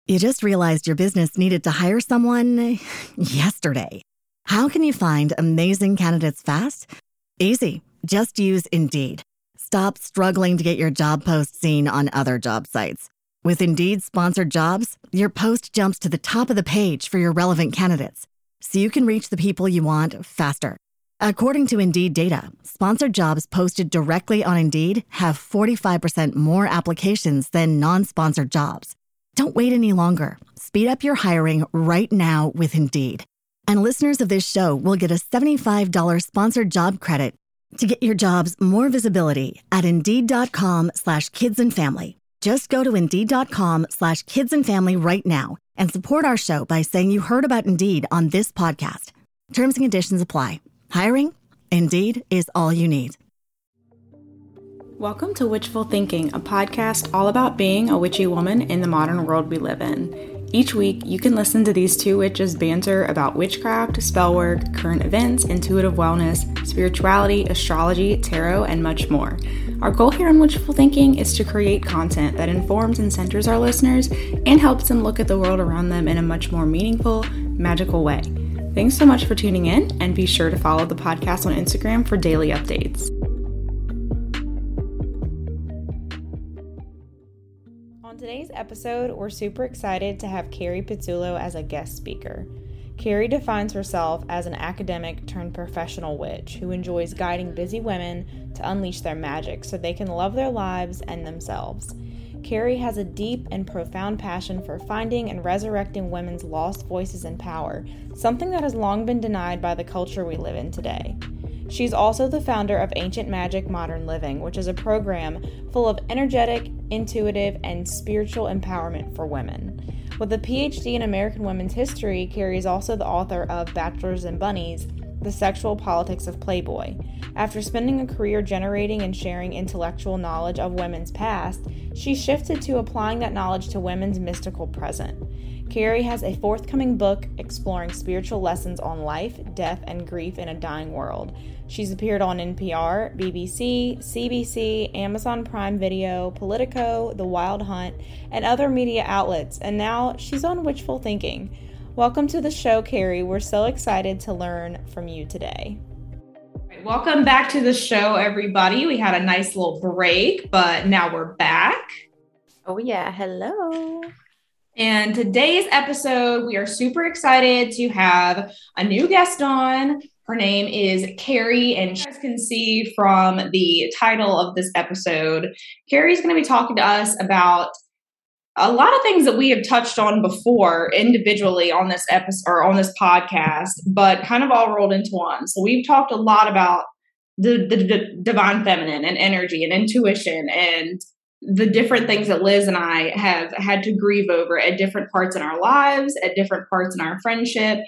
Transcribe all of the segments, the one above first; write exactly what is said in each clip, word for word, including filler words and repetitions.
You just realized your business needed to hire someone yesterday. How can you find amazing candidates fast? Easy. Just use Indeed. Stop struggling to get your job post seen on other job sites. With Indeed sponsored jobs, your post jumps to the top of the page for your relevant candidates, so you can reach the people you want faster. According to Indeed data, sponsored jobs posted directly on Indeed have forty-five percent more applications than non-sponsored jobs. Don't wait any longer. Speed up your hiring right now with Indeed. And listeners of this show will get a seventy-five dollars sponsored job credit to get your jobs more visibility at Indeed.com slash kids and family. Just go to Indeed.com slash kids and family right now and support our show by saying you heard about Indeed on this podcast. Terms and conditions apply. Hiring? Indeed is all you need. Welcome to Witchful Thinking, a podcast all about being a witchy woman in the modern world we live in. Each week, you can listen to these two witches banter about witchcraft, spell work, current events, intuitive wellness, spirituality, astrology, tarot, and much more. Our goal here on Witchful Thinking is to create content that informs and centers our listeners and helps them look at the world around them in a much more meaningful, magical way. Thanks so much for tuning in, and be sure to follow the podcast on Instagram for daily updates. On today's episode, we're super excited to have Carrie Pizzullo as a guest speaker. Carrie defines herself as an academic turned professional witch who enjoys guiding busy women to unleash their magic so they can love their lives and themselves. Carrie has a deep and profound passion for finding and resurrecting women's lost voices and power, something that has long been denied by the culture we live in today. She's also the founder of Ancient Magic Modern Living, which is a program full of energetic, intuitive, and spiritual empowerment for women. With a P H D in American Women's History, Carrie is also the author of Bachelors and Bunnies, The Sexual Politics of Playboy. After spending a career generating and sharing intellectual knowledge of women's past, she shifted to applying that knowledge to women's mystical present. Carrie has a forthcoming book exploring spiritual lessons on life, death, and grief in a dying world. She's appeared on N P R, B B C, C B C, Amazon Prime Video, Politico, The Wild Hunt, and other media outlets, and now she's on Witchful Thinking. Welcome to the show, Carrie. We're so excited to learn from you today. Welcome back to the show, everybody. We had a nice little break, but now we're back. Oh yeah, hello. And today's episode, we are super excited to have a new guest on. Her name is Carrie, and you guys can see from the title of this episode, Carrie's going to be talking to us about a lot of things that we have touched on before individually on this episode or on this podcast, but kind of all rolled into one. So we've talked a lot about the, the, the divine feminine and energy and intuition and the different things that Liz and I have had to grieve over at different parts in our lives, at different parts in our friendship.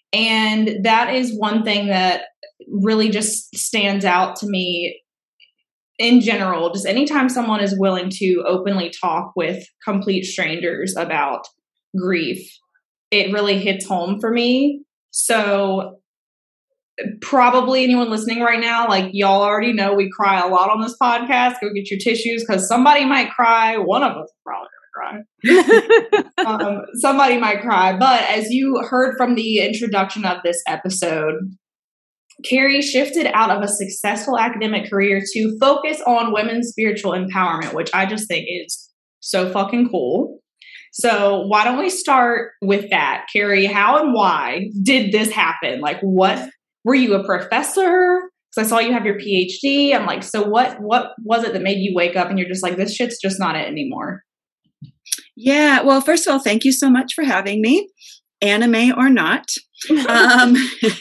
And that is one thing that really just stands out to me in general. Just anytime someone is willing to openly talk with complete strangers about grief, it really hits home for me. So probably anyone listening right now, like y'all already know we cry a lot on this podcast. Go get your tissues because somebody might cry. One of us is probably going to cry. um, somebody might cry. But as you heard from the introduction of this episode, Carrie shifted out of a successful academic career to focus on women's spiritual empowerment, which I just think is so fucking cool. So why don't we start with that? Carrie, how and why did this happen? Like, what, were you a professor? Because I saw you have your P H D. I'm like, so what, what was it that made you wake up and you're just like, this shit's just not it anymore? Yeah. Well, first of all, thank you so much for having me, anime or not. um,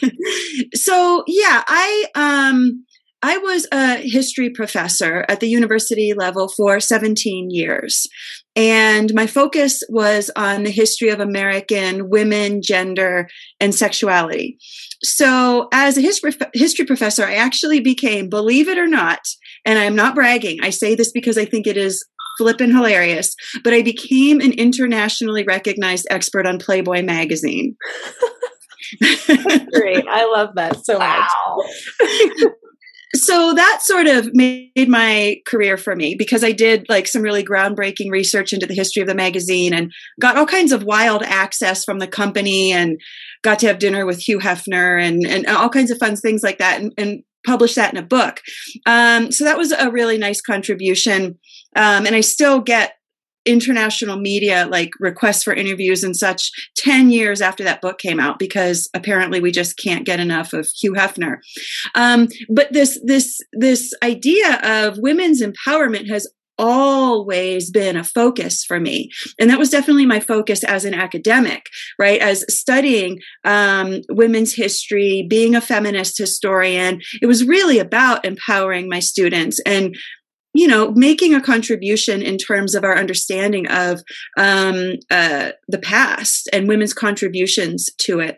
so yeah, I, um, I was a history professor at the university level for seventeen years. And my focus was on the history of American women, gender, and sexuality. So as a history, history professor, I actually became, believe it or not, and I'm not bragging, I say this because I think it is flippin' hilarious, but I became an internationally recognized expert on Playboy magazine. That's great. I love that so wow. much. so that sort of made my career for me, because I did like some really groundbreaking research into the history of the magazine and got all kinds of wild access from the company and got to have dinner with Hugh Hefner and, and all kinds of fun things like that, and, and published that in a book. Um, so that was a really nice contribution. Um, and I still get international media like requests for interviews and such ten years after that book came out, because apparently we just can't get enough of Hugh Hefner. Um, but this this this idea of women's empowerment has always been a focus for me, and that was definitely my focus as an academic, right? As studying um, women's history, being a feminist historian, it was really about empowering my students and, you know, making a contribution in terms of our understanding of um, uh, the past and women's contributions to it.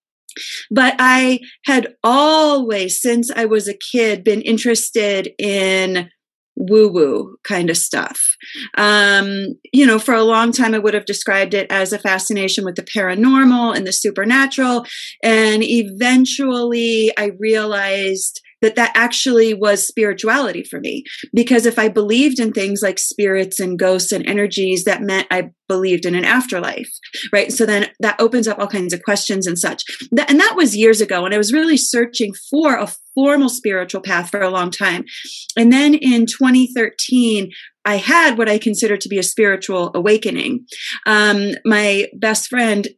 But I had always, since I was a kid, been interested in woo-woo kind of stuff. Um, you know, for a long time, I would have described it as a fascination with the paranormal and the supernatural. And eventually I realized that that actually was spirituality for me. Because if I believed in things like spirits and ghosts and energies, that meant I believed in an afterlife, right? So then that opens up all kinds of questions and such. That, and that was years ago, and I was really searching for a formal spiritual path for a long time. And then in twenty thirteen, I had what I consider to be a spiritual awakening. Um, my best friend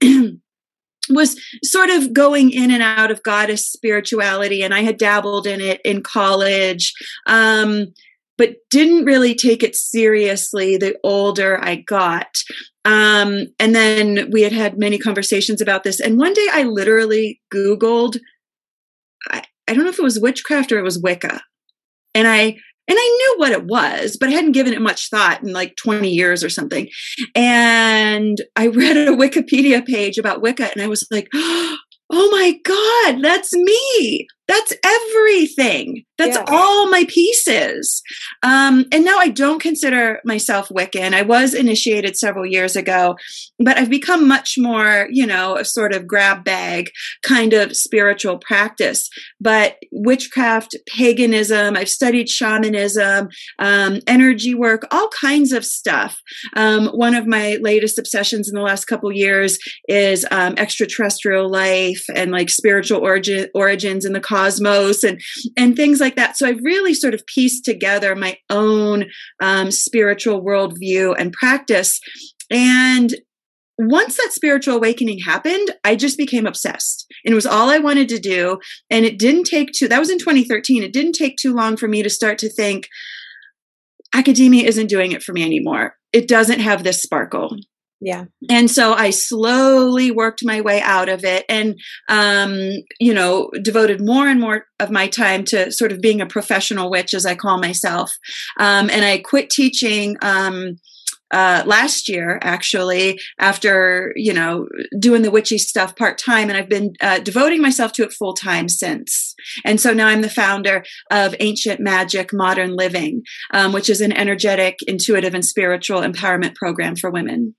was sort of going in and out of goddess spirituality, and I had dabbled in it in college, um, but didn't really take it seriously the older I got. Um, and then we had had many conversations about this. And one day I literally Googled, I, I don't know if it was witchcraft or it was Wicca. And I And I knew what it was, but I hadn't given it much thought in like twenty years or something. And I read a Wikipedia page about Wicca, and I was like, oh my God, that's me. That's everything. That's yeah. all my pieces. Um, and now I don't consider myself Wiccan. I was initiated several years ago, but I've become much more, you know, a sort of grab bag kind of spiritual practice. But witchcraft, paganism, I've studied shamanism, um, energy work, all kinds of stuff. Um, one of my latest obsessions in the last couple of years is um, extraterrestrial life and like spiritual origin, origins in the cosmos and, and things like that. So I've really sort of pieced together my own um, spiritual worldview and practice. And once that spiritual awakening happened, I just became obsessed. And it was all I wanted to do. And it didn't take too, that was in twenty thirteen. It didn't take too long for me to start to think, academia isn't doing it for me anymore. It doesn't have this sparkle. Yeah. And so I slowly worked my way out of it and, um, you know, devoted more and more of my time to sort of being a professional witch, as I call myself. Um, and I quit teaching, um, uh, last year, actually, after, you know, doing the witchy stuff part-time. And I've been uh, devoting myself to it full-time since. And so now I'm the founder of Ancient Magic Modern Living, um, which is an energetic, intuitive, and spiritual empowerment program for women.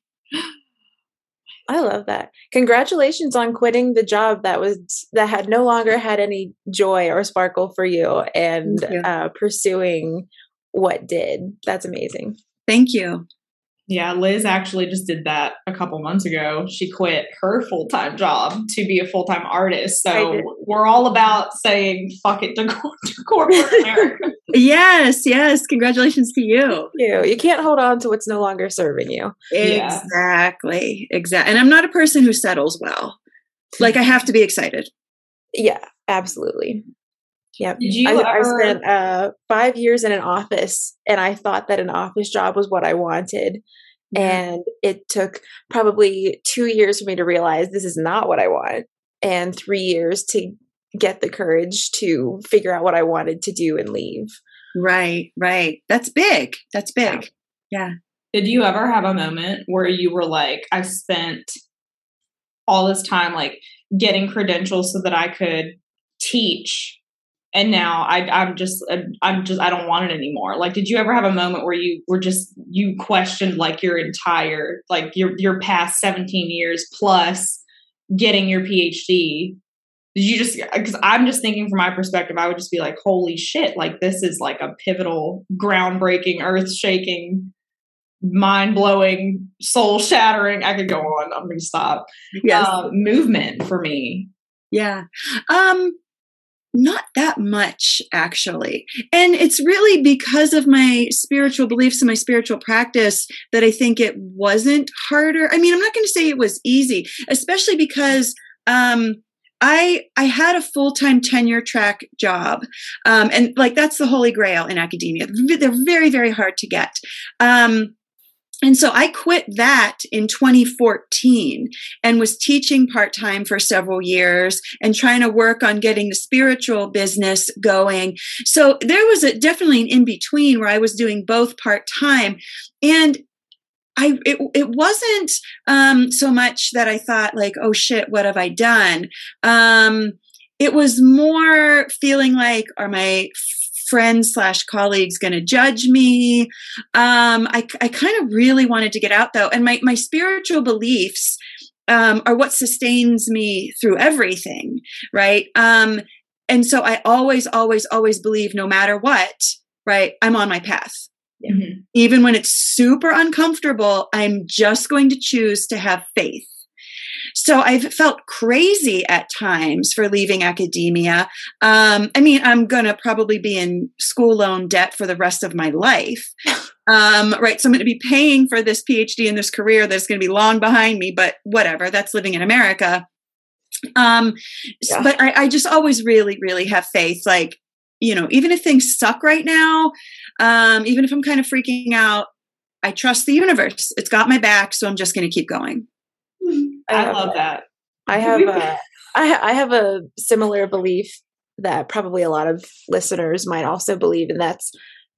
I love that. Congratulations on quitting the job that was that had no longer had any joy or sparkle for you and you. Uh, pursuing what did. That's amazing. Thank you. Yeah, Liz actually just did that a couple months ago. She quit her full-time job to be a full-time artist. So we're all about saying fuck it to, to corporate America. Yes, yes. Congratulations to you. Thank you. You can't hold on to what's no longer serving you. Exactly. Exactly. And I'm not a person who settles well. Like I have to be excited. Yeah, absolutely. Yeah. Did you I, ever... I spent uh, five years in an office and I thought that an office job was what I wanted. Mm-hmm. And it took probably two years for me to realize this is not what I want. And three years to get the courage to figure out what I wanted to do and leave. Right, right. That's big. That's big. Yeah. yeah. Did you ever have a moment where you were like, I spent all this time like getting credentials so that I could teach, and now I, I'm just, I'm just, I don't want it anymore. Like, did you ever have a moment where you were just, you questioned like your entire, like your, your past seventeen years plus getting your P H D did you just, because I'm just thinking from my perspective, I would just be like, holy shit, like this is like a pivotal, groundbreaking, earth shaking, mind blowing, soul shattering. I could go on. I'm going to stop. Yes. Uh, movement for me. Yeah. Um, not that much, actually. And it's really because of my spiritual beliefs and my spiritual practice that I think it wasn't harder. I mean, I'm not going to say it was easy, especially because um, I I had a full-time tenure track job. Um, and like, that's the holy grail in academia. They're very, very hard to get. Um, And so I quit that in twenty fourteen and was teaching part-time for several years and trying to work on getting the spiritual business going. So there was a, definitely an in-between where I was doing both part-time. And I it, it wasn't um, so much that I thought like, oh shit, what have I done? Um, it was more feeling like, are my friends slash colleagues going to judge me? Um, I, I kind of really wanted to get out though. And my, my spiritual beliefs um, are what sustains me through everything. Right. Um, and so I always, always, always believe no matter what, right, I'm on my path. Mm-hmm. Even when it's super uncomfortable, I'm just going to choose to have faith. So I've felt crazy at times for leaving academia. Um, I mean, I'm going to probably be in school loan debt for the rest of my life. Um, right. So I'm going to be paying for this PhD and this career that's going to be long behind me, but whatever, that's living in America. Um, Yeah. But I, I just always really, really have faith. Like, you know, even if things suck right now, um, even if I'm kind of freaking out, I trust the universe. It's got my back. So I'm just going to keep going. I, I love that. I have a, I, I have a similar belief that probably a lot of listeners might also believe, and that's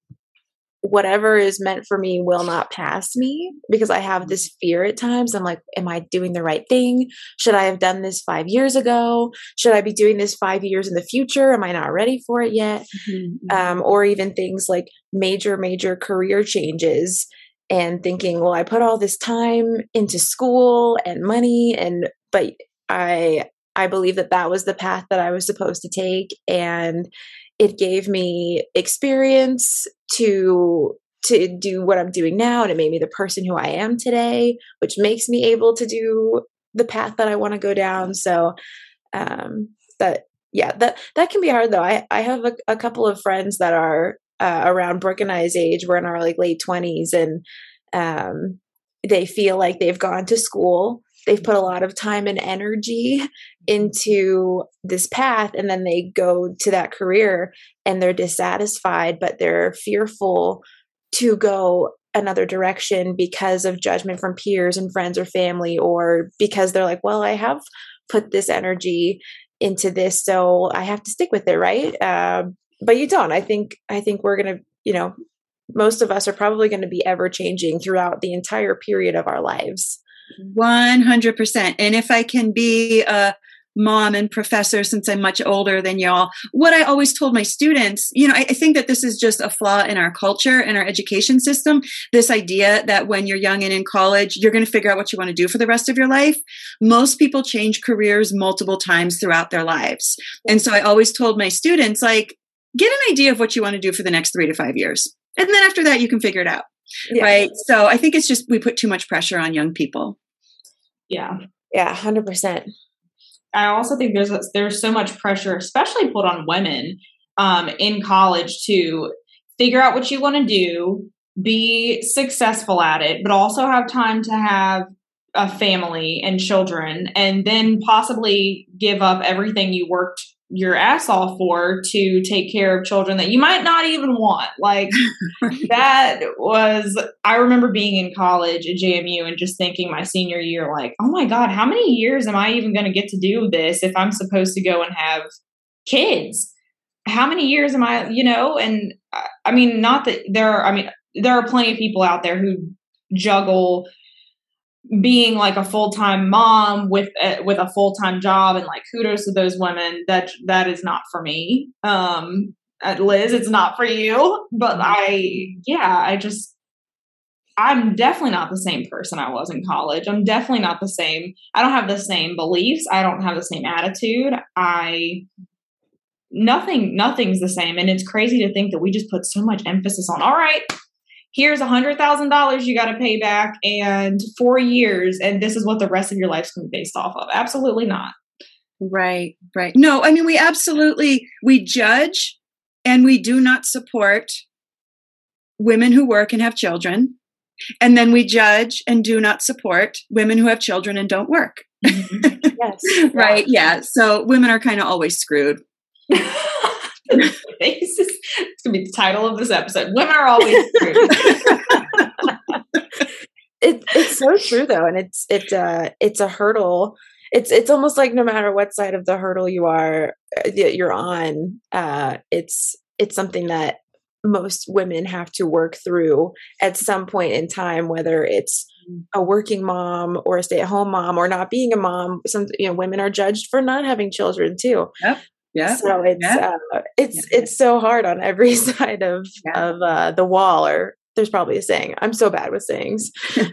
whatever is meant for me will not pass me, because I have this fear at times. I'm like, am I doing the right thing? Should I have done this five years ago? Should I be doing this five years in the future? Am I not ready for it yet? Mm-hmm. Um, or even things like major, major career changes. And thinking, well, I put all this time into school and money, and but I I believe that that was the path that I was supposed to take, and it gave me experience to to do what I'm doing now, and it made me the person who I am today, which makes me able to do the path that I want to go down. So, um, that yeah, that that can be hard though. I I have a, a couple of friends that are Uh, around Brooke and I's age. We're in our like late twenties, and um, they feel like they've gone to school. They've put a lot of time and energy into this path, and then they go to that career and they're dissatisfied, but they're fearful to go another direction because of judgment from peers and friends or family, or because they're like, well, I have put this energy into this, so I have to stick with it, right? Um, But you don't. I think I think we're going to, you know, most of us are probably going to be ever changing throughout the entire period of our lives. one hundred percent. And if I can be a mom and professor, since I'm much older than y'all, what I always told my students, you know, I, I think that this is just a flaw in our culture and our education system. This idea that when you're young and in college, you're going to figure out what you want to do for the rest of your life. Most people change careers multiple times throughout their lives. And so I always told my students, like, get an idea of what you want to do for the next three to five years. And then after that, you can figure it out. Yeah. Right. So I think it's just, we put too much pressure on young people. Yeah. Yeah. one hundred percent. I also think there's, there's so much pressure, especially put on women um, in college, to figure out what you want to do, be successful at it, but also have time to have a family and children, and then possibly give up everything you worked your ass off for to take care of children that you might not even want. Like that was, I remember being in college at J M U and just thinking my senior year, like, oh my God, how many years am I even going to get to do this if I'm supposed to go and have kids? How many years am I, you know? And I mean, not that there are, I mean, there are plenty of people out there who juggle being like a full-time mom with a, with a full-time job, and like kudos to those women. That that is not for me. Um, Liz, it's not for you. But I, yeah, I just, I'm definitely not the same person I was in college. I'm definitely not the same. I don't have the same beliefs. I don't have the same attitude. I, nothing, nothing's the same. And it's crazy to think that we just put so much emphasis on, all right, here's a hundred thousand dollars you got to pay back and four years. And this is what the rest of your life's going to be based off of. Absolutely not. Right, right. No, I mean, we absolutely, we judge and we do not support women who work and have children. And then we judge and do not support women who have children and don't work. Mm-hmm. Yes. Right. Yeah. So women are kind of always screwed. It's going to be the title of this episode. Women are always screwed. it, it's so true though. And it's, it, uh, it's a hurdle. It's, it's almost like no matter what side of the hurdle you are, you're on, uh, it's, it's something that most women have to work through at some point in time, whether it's a working mom or a stay-at-home mom or not being a mom. Some, you know, women are judged for not having children too. Yep. Yeah. So it's, yeah. uh, it's, yeah. it's so hard on every side of, yeah. of, uh, the wall, or there's probably a saying. I'm so bad with sayings.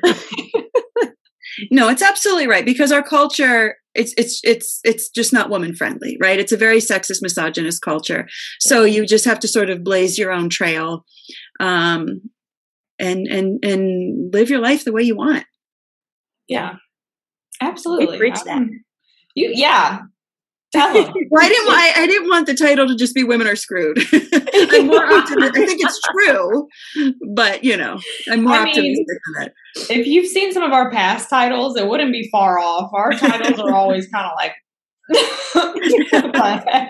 No, it's absolutely right. Because our culture, it's, it's, it's, it's just not woman friendly, right? It's a very sexist, misogynist culture. So you just have to sort of blaze your own trail, um, and, and, and live your life the way you want. Yeah, absolutely. Preach that. You, yeah. Tell them. Well, I didn't. I, I didn't want the title to just be "Women Are Screwed." I'm more optimistic. I think it's true, but you know, I'm more I optimistic mean, than that. If you've seen some of our past titles, it wouldn't be far off. Our titles are always kind of like.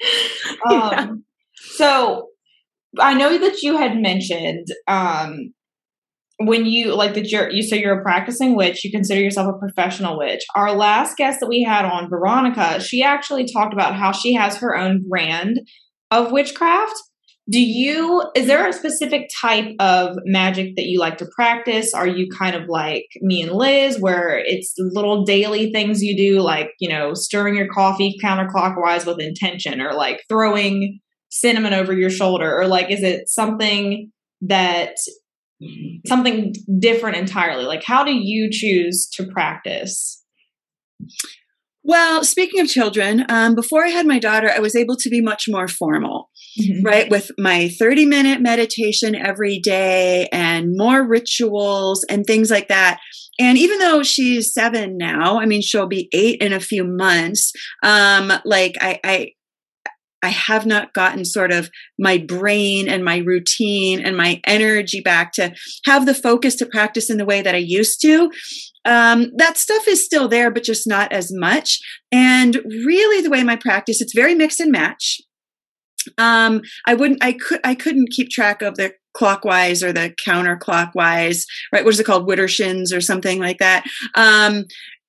um, so, I know that you had mentioned um, when you like that you're you say you're a practicing witch, you consider yourself a professional witch. Our last guest that we had on, Veronica, she actually talked about how she has her own brand of witchcraft. Do you, is there a specific type of magic that you like to practice? Are you kind of like me and Liz, where it's little daily things you do, like, you know, stirring your coffee counterclockwise with intention, or like throwing cinnamon over your shoulder, or like, is it something that something different entirely? Like, how do you choose to practice? Well, speaking of children, um, before I had my daughter, I was able to be much more formal, mm-hmm. right? With my thirty minute meditation every day and more rituals and things like that. And even though she's seven now, I mean, she'll be eight in a few months. Um, like I, I, I have not gotten sort of my brain and my routine and my energy back to have the focus to practice in the way that I used to. Um, that stuff is still there, but just not as much. And really the way my practice, it's very mix and match. Um, I wouldn't, I could, I couldn't keep track of the clockwise or the counterclockwise, right? What is it called? Widdershins or something like that. Um,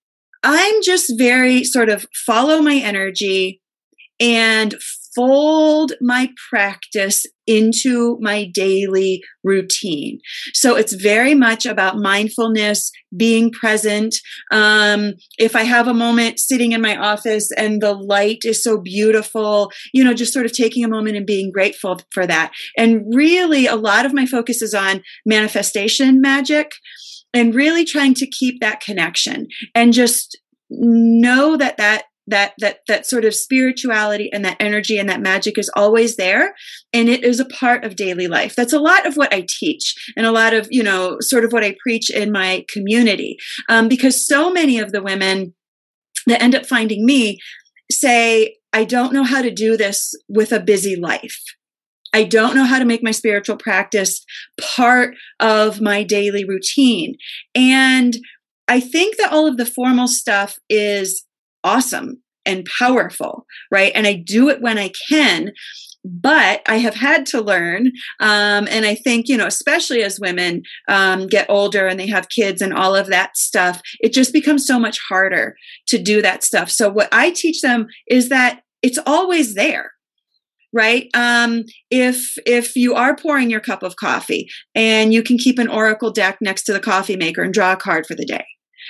I'm just very sort of follow my energy and fold my practice into my daily routine. So it's very much about mindfulness, being present. Um, if I have a moment sitting in my office and the light is so beautiful, you know, just sort of taking a moment and being grateful for that. And really, a lot of my focus is on manifestation magic and really trying to keep that connection and just know that that that that that sort of spirituality and that energy and that magic is always there, and it is a part of daily life. That's a lot of what I teach and a lot of, you know, sort of what I preach in my community, um, because so many of the women that end up finding me say, I don't know how to do this with a busy life. I don't know how to make my spiritual practice part of my daily routine. And I think that all of the formal stuff is awesome and powerful, right? And I do it when I can, but I have had to learn. Um, and I think, you know, especially as women um, get older and they have kids and all of that stuff, it just becomes so much harder to do that stuff. So what I teach them is that it's always there. Right. Um, if if you are pouring your cup of coffee and you can keep an oracle deck next to the coffee maker and draw a card for the day.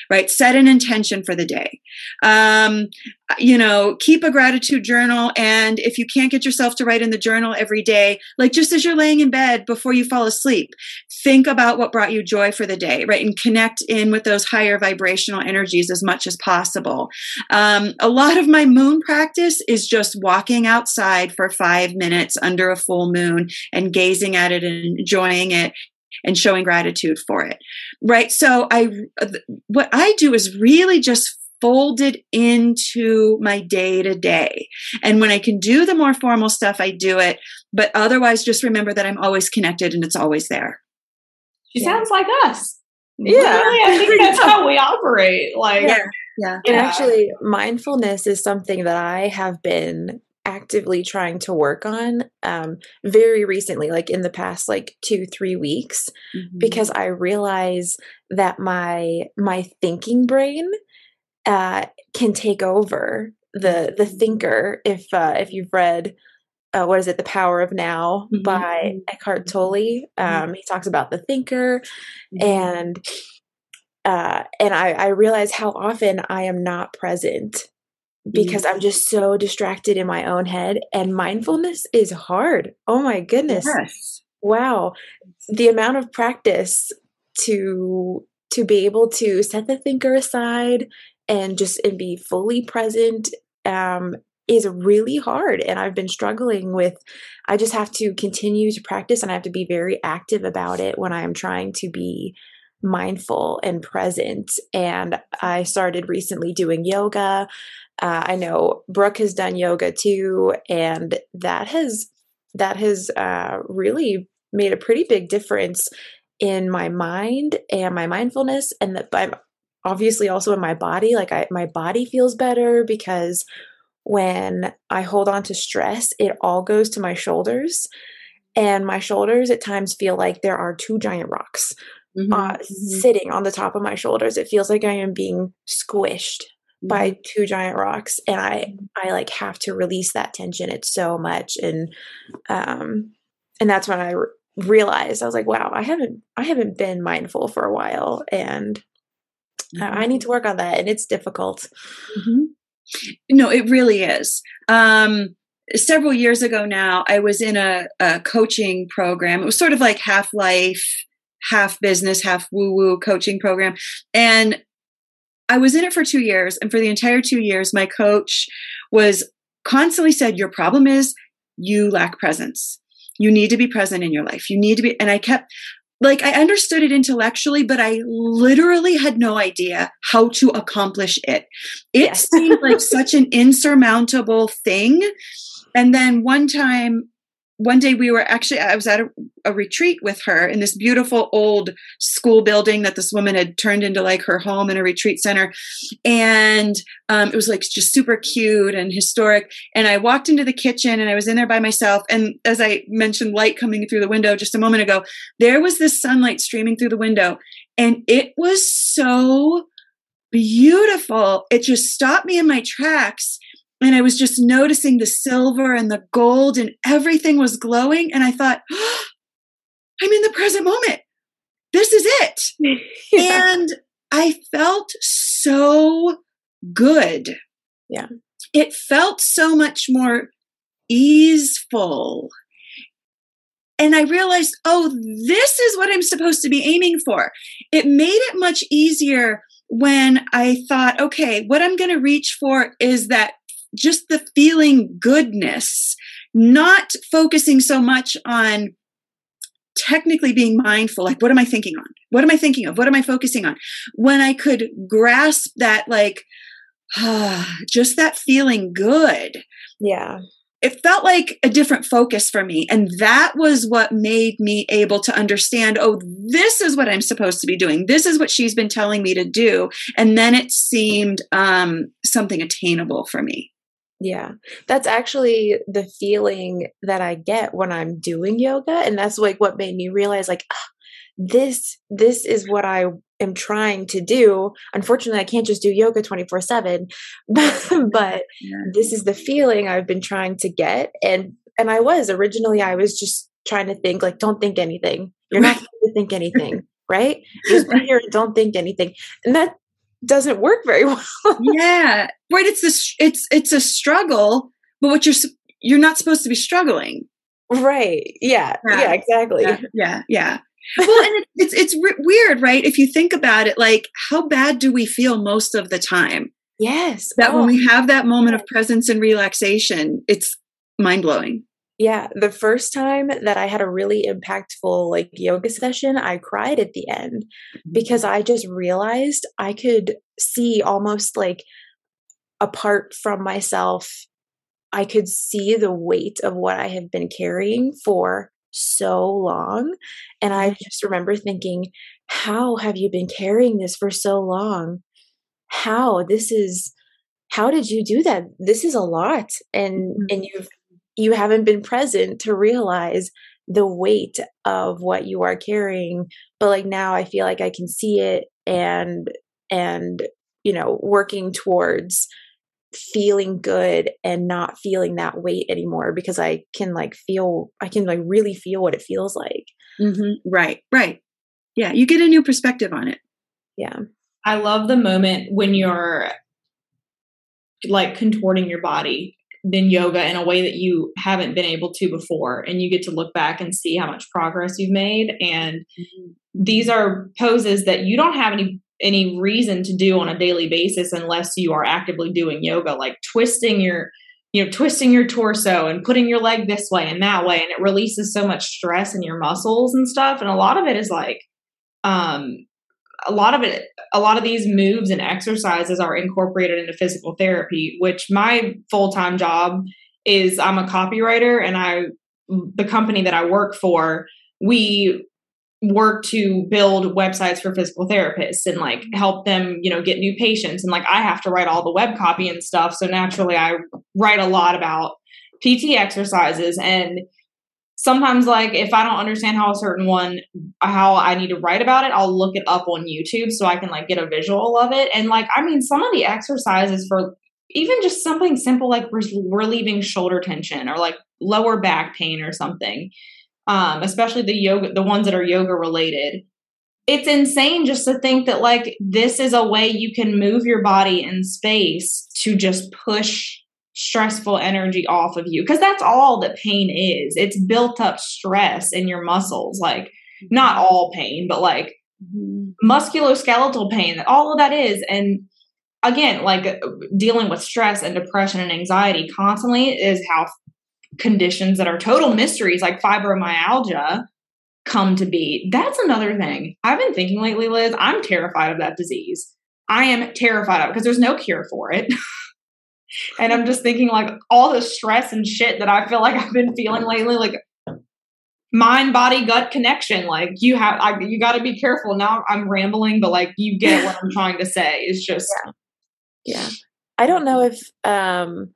right? Set an intention for the day. Um, you know, keep a gratitude journal. And if you can't get yourself to write in the journal every day, like just as you're laying in bed before you fall asleep, think about what brought you joy for the day, right? And connect in with those higher vibrational energies as much as possible. Um, a lot of my moon practice is just walking outside for five minutes under a full moon and gazing at it and enjoying it and showing gratitude for it, right? So I, what I do is really just fold it into my day to day. And when I can do the more formal stuff, I do it. But otherwise, just remember that I'm always connected and it's always there. She Yeah. sounds like us. Yeah. Really, I think that's how we operate. Like, Yeah. Yeah. And Yeah. actually, mindfulness is something that I have been actively trying to work on um, very recently, like in the past like two, three weeks, Mhm. because I realize that my my thinking brain uh, can take over the the thinker. If uh, if you've read uh, what is it, The Power of Now Mhm. by Eckhart Tolle, um, he talks about the thinker, Mhm. and uh, and I, I realize how often I am not present because I'm just so distracted in my own head, and mindfulness is hard. Oh my goodness. Yes. Wow. The amount of practice to to be able to set the thinker aside and just and be fully present um, is really hard. And I've been struggling with, I just have to continue to practice, and I have to be very active about it when I'm trying to be mindful and present. And I started recently doing yoga. Uh, I know Brooke has done yoga too, and that has that has uh, really made a pretty big difference in my mind and my mindfulness, and that I'm obviously also in my body. Like I, my body feels better because when I hold on to stress, it all goes to my shoulders, and my shoulders at times feel like there are two giant rocks Mhm. uh, Mhm. sitting on the top of my shoulders. It feels like I am being squished by two giant rocks, and I I like have to release that tension. It's so much, and um and that's when I re- realized I was like, wow, I haven't I haven't been mindful for a while, and uh, I need to work on that, and it's difficult. Mhm. No, it really is. Um, several years ago now, I was in a, a coaching program. It was sort of like half life, half business, half woo woo coaching program. And I was in it for two years. And for the entire two years, my coach was constantly said, your problem is you lack presence. You need to be present in your life. You need to be. And I kept, like, I understood it intellectually, but I literally had no idea how to accomplish it. It Yes. seemed like such an insurmountable thing. And then one time, one day we were actually, I was at a, a retreat with her in this beautiful old school building that this woman had turned into like her home and a retreat center. And um, it was like just super cute and historic. And I walked into the kitchen and I was in there by myself. And as I mentioned, light coming through the window just a moment ago, there was this sunlight streaming through the window. And it was so beautiful. It just stopped me in my tracks. And I was just noticing the silver and the gold, and everything was glowing. And I thought, oh, I'm in the present moment. This is it. Yeah. And I felt so good. Yeah. It felt so much more easeful. And I realized, oh, this is what I'm supposed to be aiming for. It made it much easier when I thought, okay, what I'm going to reach for is that just the feeling goodness, not focusing so much on technically being mindful. Like, what am I thinking on? What am I thinking of? What am I focusing on? When I could grasp that, like, ah, just that feeling good. Yeah. It felt like a different focus for me. And that was what made me able to understand, oh, this is what I'm supposed to be doing. This is what she's been telling me to do. And then it seemed um, something attainable for me. Yeah, that's actually the feeling that I get when I'm doing yoga. And that's like what made me realize, like, ah, this, this is what I am trying to do. Unfortunately, I can't just do yoga twenty-four seven, but, but Yeah. this is the feeling I've been trying to get. And, and I was originally, I was just trying to think, like, don't think anything. You're not supposed to think anything, right? Just be here and don't think anything. And that, doesn't work very well. Yeah. Right. It's this, it's, it's a struggle, but what you're, you're not supposed to be struggling. Right. Yeah. Yeah, yeah exactly. Yeah. Yeah. yeah. Well, and it, it's, it's re- weird, right? If you think about it, like how bad do we feel most of the time? Yes. That oh. when we have that moment of presence and relaxation, it's mind blowing. Yeah. The first time that I had a really impactful like yoga session, I cried at the end because I just realized I could see almost like apart from myself, I could see the weight of what I have been carrying for so long. And I just remember thinking, how have you been carrying this for so long? How this is, how did you do that? This is a lot. And, mm-hmm. and you've, you haven't been present to realize the weight of what you are carrying. But like now I feel like I can see it and, and, you know, working towards feeling good and not feeling that weight anymore because I can like feel, I can like really feel what it feels like. Mm-hmm. Right. Right. Yeah. You get a new perspective on it. Yeah. I love the moment when you're like contorting your body in yoga in a way that you haven't been able to before. And you get to look back and see how much progress you've made. And mm-hmm. these are poses that you don't have any any reason to do on a daily basis unless you are actively doing yoga, like twisting your, you know, twisting your torso and putting your leg this way and that way. And it releases so much stress in your muscles and stuff. And a lot of it is like, um, a lot of it, a lot of these moves and exercises are incorporated into physical therapy, which my full-time job is I'm a copywriter and I, the company that I work for, we work to build websites for physical therapists and like help them, you know, get new patients. And like, I have to write all the web copy and stuff. So naturally I write a lot about P T exercises. And sometimes like, if I don't understand how a certain one, how I need to write about it, I'll look it up on YouTube so I can like get a visual of it. And like, I mean, some of the exercises for even just something simple, like re- relieving shoulder tension or like lower back pain or something. Um, especially the yoga, the ones that are yoga related. It's insane just to think that like, this is a way you can move your body in space to just push stressful energy off of you. Cause that's all that pain is. It's built up stress in your muscles. Like not all pain, but like mm-hmm. musculoskeletal pain, all of that is. And again, like dealing with stress and depression and anxiety constantly is how conditions that are total mysteries like fibromyalgia come to be. That's another thing I've been thinking lately, Liz. I'm terrified of that disease. I am terrified of it because there's no cure for it. And I'm just thinking like all the stress and shit that I feel like I've been feeling lately, like mind, body, gut connection. Like you have, I, you got to be careful. Now I'm rambling, but like you get what I'm trying to say. It's just, yeah. yeah. I don't know if, um,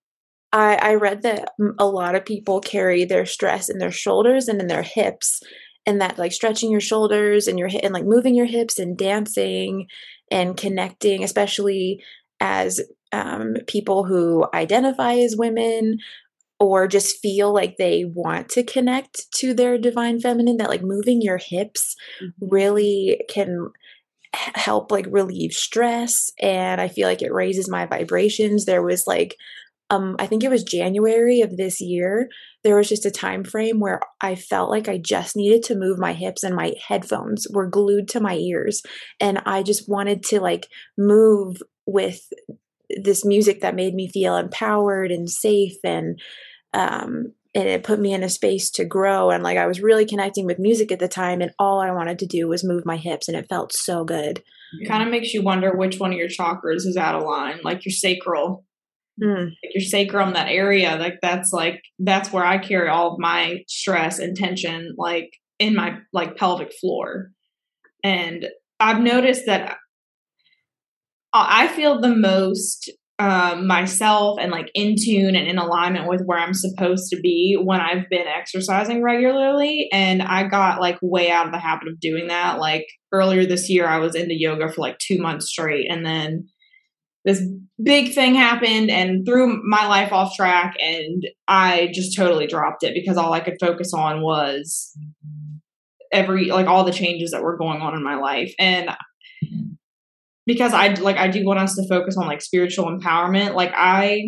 I, I read that a lot of people carry their stress in their shoulders and in their hips, and that like stretching your shoulders and your hip and like moving your hips and dancing and connecting, especially as um, people who identify as women or just feel like they want to connect to their divine feminine, that like moving your hips really can help like relieve stress. And I feel like it raises my vibrations. There was like Um, I think it was January of this year, there was just a time frame where I felt like I just needed to move my hips and my headphones were glued to my ears. And I just wanted to like move with this music that made me feel empowered and safe. And, um, and it put me in a space to grow. And like, I was really connecting with music at the time, and all I wanted to do was move my hips, and it felt so good. It kind of makes you wonder which one of your chakras is out of line, like your sacral. Mm. Like your sacrum, that area, like that's like that's where I carry all of my stress and tension, like in my like pelvic floor. And I've noticed that I feel the most um, myself and like in tune and in alignment with where I'm supposed to be when I've been exercising regularly. And I got like way out of the habit of doing that. Like earlier this year, I was into yoga for like two months straight, and then this big thing happened and threw my life off track, and I just totally dropped it because all I could focus on was every, like all the changes that were going on in my life. And because I like, I do want us to focus on like spiritual empowerment. Like I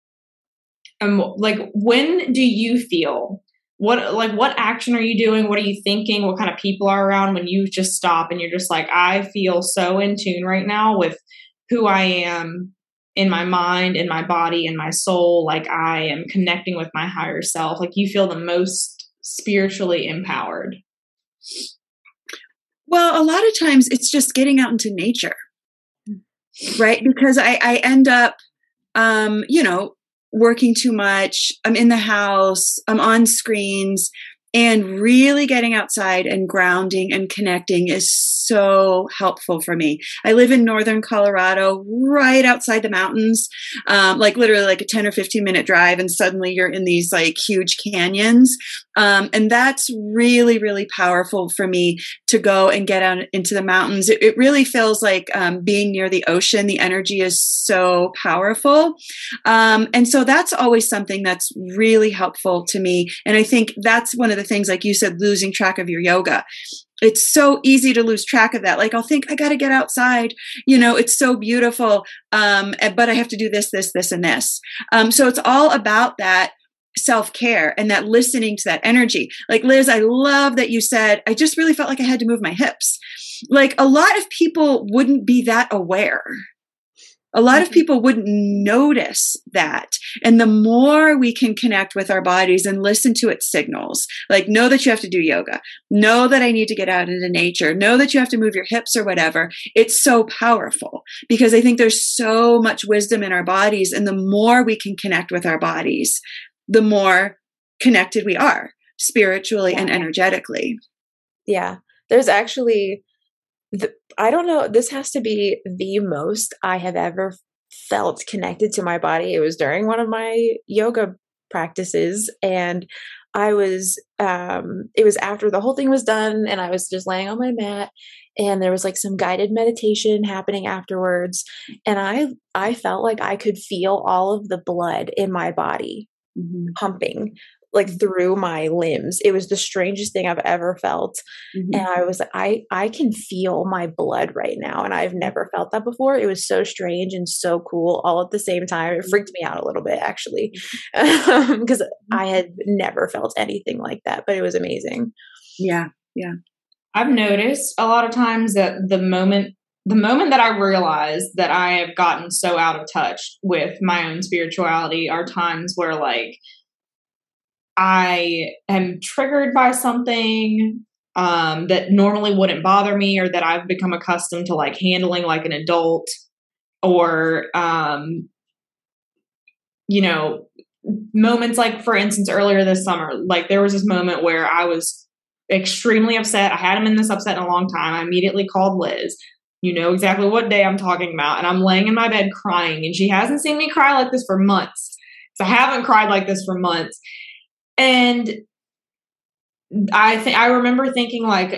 am like, when do you feel what, like what action are you doing? What are you thinking? What kind of people are around when you just stop and you're just like, I feel so in tune right now with who I am in my mind, in my body, in my soul. Like I am connecting with my higher self. Like you feel the most spiritually empowered. Well, a lot of times it's just getting out into nature, right? Because I, I end up, um, you know, working too much. I'm in the house, I'm on screens, and really getting outside and grounding and connecting is so helpful for me. I live in northern Colorado, right outside the mountains, um, like literally like a ten or fifteen minute drive, and suddenly you're in these like huge canyons. Um, and that's really, really powerful for me to go and get out into the mountains. It, it really feels like um, being near the ocean. The energy is so powerful. Um, and so that's always something that's really helpful to me. And I think that's one of the things, like you said, losing track of your yoga. It's so easy to lose track of that. Like I'll think I got to get outside, you know, it's so beautiful. Um, but I have to do this, this, this, and this. Um, so it's all about that self-care and that listening to that energy. Like Liz, I love that you said, I just really felt like I had to move my hips. Like a lot of people wouldn't be that aware. A lot of people wouldn't notice that. And the more we can connect with our bodies and listen to its signals, like know that you have to do yoga, know that I need to get out into nature, know that you have to move your hips or whatever, it's so powerful because I think there's so much wisdom in our bodies. And the more we can connect with our bodies, the more connected we are spiritually yeah. and energetically. Yeah. There's actually, the, I don't know, this has to be the most I have ever felt connected to my body. It was during one of my yoga practices, and I was, um, it was after the whole thing was done, and I was just laying on my mat, and there was like some guided meditation happening afterwards. And I, I felt like I could feel all of the blood in my body mm-hmm. pumping like through my limbs. It was the strangest thing I've ever felt. Mm-hmm. And I was like, I, I can feel my blood right now. And I've never felt that before. It was so strange and so cool all at the same time. It freaked me out a little bit actually, because um, I had never felt anything like that, but it was amazing. Yeah. Yeah. I've noticed a lot of times that the moment, the moment that I realized that I have gotten so out of touch with my own spirituality are times where like, I am triggered by something um, that normally wouldn't bother me, or that I've become accustomed to like handling like an adult, or, um, you know, moments like, for instance, earlier this summer, like there was this moment where I was extremely upset. I hadn't been this upset in a long time. I immediately called Liz. You know exactly what day I'm talking about. And I'm laying in my bed crying, and she hasn't seen me cry like this for months. So I haven't cried like this for months. And I think I remember thinking like,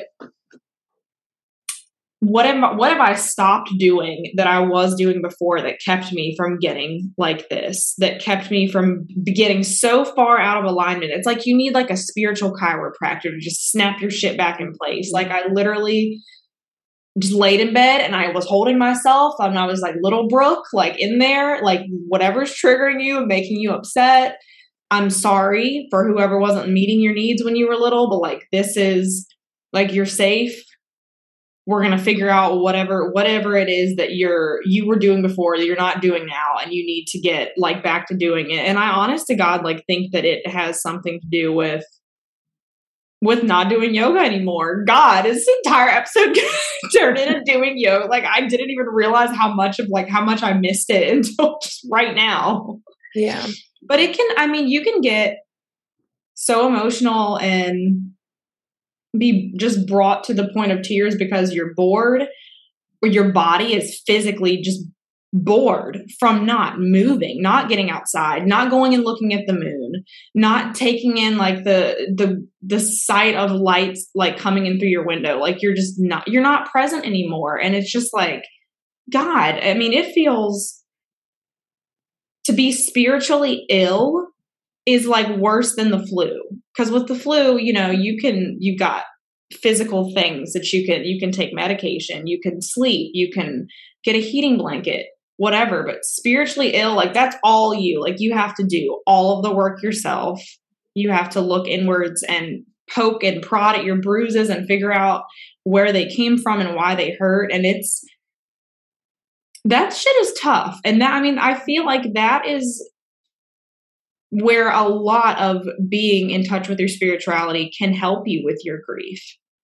what am what have I stopped doing that I was doing before that kept me from getting like this, that kept me from getting so far out of alignment? It's like you need like a spiritual chiropractor to just snap your shit back in place. Like I literally just laid in bed and I was holding myself, and I was like, little Brooke, like in there, like whatever's triggering you and making you upset, I'm sorry for whoever wasn't meeting your needs when you were little, but like, this is like, you're safe. We're going to figure out whatever, whatever it is that you're, you were doing before that you're not doing now. And you need to get like back to doing it. And I honest to God, like think that it has something to do with, with not doing yoga anymore. God, this entire episode turned into doing yoga. Like I didn't even realize how much of like, how much I missed it until just right now. Yeah. But it can, I mean, you can get so emotional and be just brought to the point of tears because you're bored, or your body is physically just bored from not moving, not getting outside, not going and looking at the moon, not taking in like the, the, the sight of lights, like coming in through your window. Like you're just not, you're not present anymore. And it's just like, God, I mean, it feels, to be spiritually ill is like worse than the flu. Because with the flu, you know, you can, you got physical things that you can, you can take medication, you can sleep, you can get a heating blanket, whatever. But spiritually ill, like that's all you, like you have to do all of the work yourself. You have to look inwards and poke and prod at your bruises and figure out where they came from and why they hurt. And it's, that shit is tough. And that, I mean, I feel like that is where a lot of being in touch with your spirituality can help you with your grief.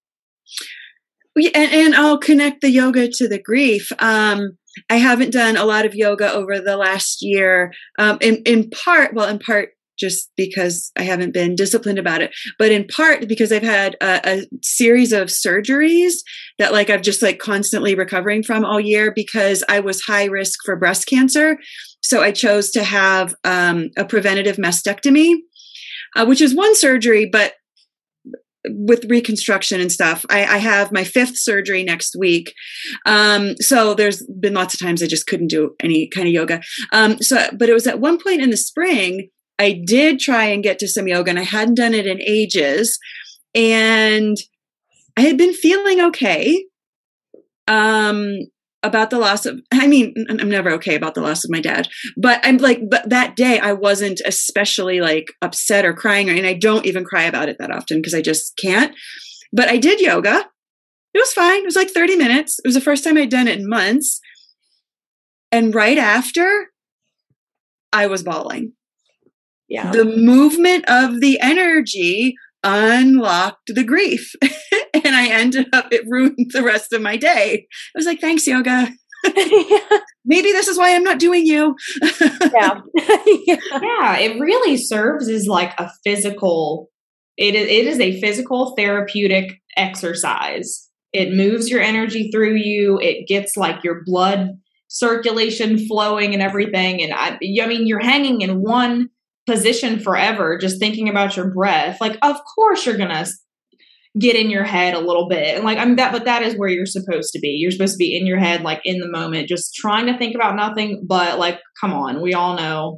And, and I'll connect the yoga to the grief. Um, I haven't done a lot of yoga over the last year, um, in, in part, well, in part just because I haven't been disciplined about it, but in part because I've had a, a series of surgeries that like I've just like constantly recovering from all year because I was high risk for breast cancer. So I chose to have um, a preventative mastectomy, uh, which is one surgery, but with reconstruction and stuff. I, I have my fifth surgery next week. Um, so there's been lots of times I just couldn't do any kind of yoga. Um, so, but it was at one point in the spring, I did try and get to some yoga and I hadn't done it in ages. And I had been feeling okay. Um, about the loss of, I mean, I'm never okay about the loss of my dad, but I'm like, but that day I wasn't especially like upset or crying, and I don't even cry about it that often because I just can't. But I did yoga. It was fine. It was like thirty minutes. It was the first time I'd done it in months. And right after, I was bawling. Yeah. The movement of the energy unlocked the grief. And I ended up, it ruined the rest of my day. I was like, thanks, yoga. yeah. Maybe this is why I'm not doing you. yeah. yeah. Yeah. It really serves as like a physical, it is, it is a physical therapeutic exercise. It moves your energy through you. It gets like your blood circulation flowing and everything. And I, I mean, you're hanging in one position forever, just thinking about your breath. Like, of course you're going to get in your head a little bit. And like, I'm that, but that is where you're supposed to be. You're supposed to be in your head, like in the moment, just trying to think about nothing. But like, come on, we all know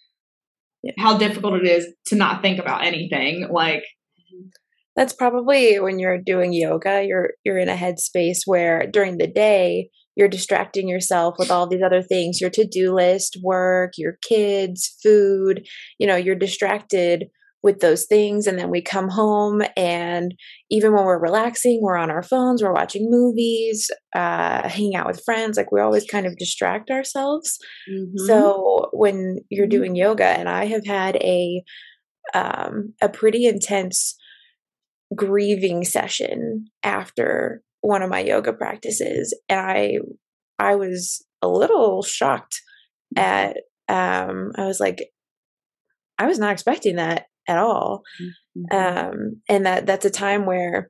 how difficult it is to not think about anything. Like, that's probably when you're doing yoga, you're, you're in a headspace where during the day, you're distracting yourself with all these other things, your to-do list, work, your kids, food, you know, you're distracted with those things. And then we come home, and even when we're relaxing, we're on our phones, we're watching movies, uh, hanging out with friends. Like we always kind of distract ourselves. Mm-hmm. So when you're doing yoga, and I have had a, um, a pretty intense grieving session after one of my yoga practices, and I, I was a little shocked at, um, I was like, I was not expecting that at all. Mm-hmm. Um, and that that's a time where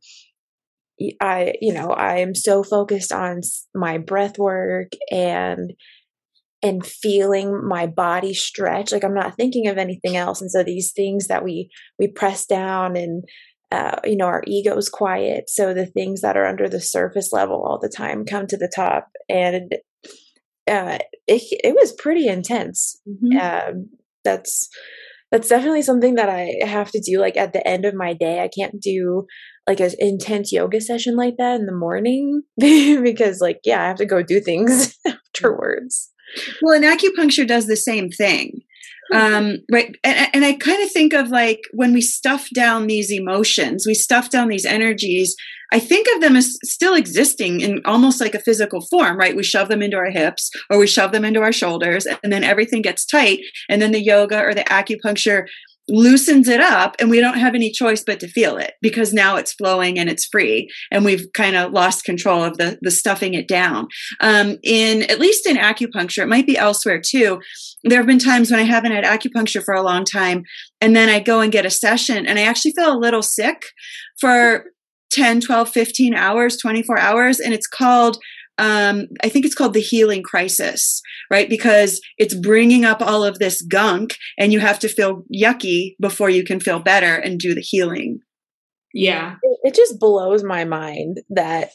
I, you know, I am so focused on my breath work and, and feeling my body stretch. Like I'm not thinking of anything else. And so these things that we, we press down and, uh, you know, our ego's quiet. So the things that are under the surface level all the time come to the top. And, uh, it, it was pretty intense. Mm-hmm. Um, that's, That's definitely something that I have to do like at the end of my day. I can't do like an intense yoga session like that in the morning because like, yeah, I have to go do things afterwards. Well, and acupuncture does the same thing. Um, right. And, and I kind of think of like when we stuff down these emotions, we stuff down these energies, I think of them as still existing in almost like a physical form, right? We shove them into our hips or we shove them into our shoulders, and then everything gets tight. And then the yoga or the acupuncture loosens it up, and we don't have any choice but to feel it because now it's flowing and it's free, and we've kind of lost control of the the stuffing it down. Um, in at least in acupuncture, it might be elsewhere too. There have been times when I haven't had acupuncture for a long time, and then I go and get a session, and I actually feel a little sick for ten, twelve, fifteen hours, twenty-four hours, and it's called Um, I think it's called the healing crisis, right? Because it's bringing up all of this gunk, and you have to feel yucky before you can feel better and do the healing. Yeah. It, it just blows my mind that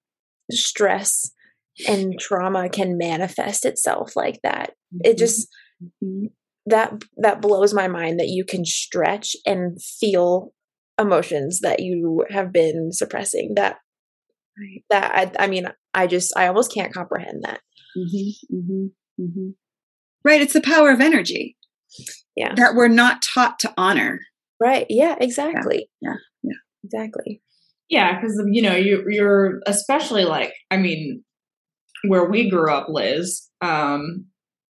stress and trauma can manifest itself like that. It just, mm-hmm. that, that blows my mind that you can stretch and feel emotions that you have been suppressing. That, that, I, I mean, I just, I almost can't comprehend that. Mm-hmm, mm-hmm, mm-hmm. Right. It's the power of energy. Yeah. That we're not taught to honor. Right. Yeah, exactly. Yeah. Yeah. Exactly. Yeah. Cause you know, you, you're especially like, I mean, where we grew up, Liz, um,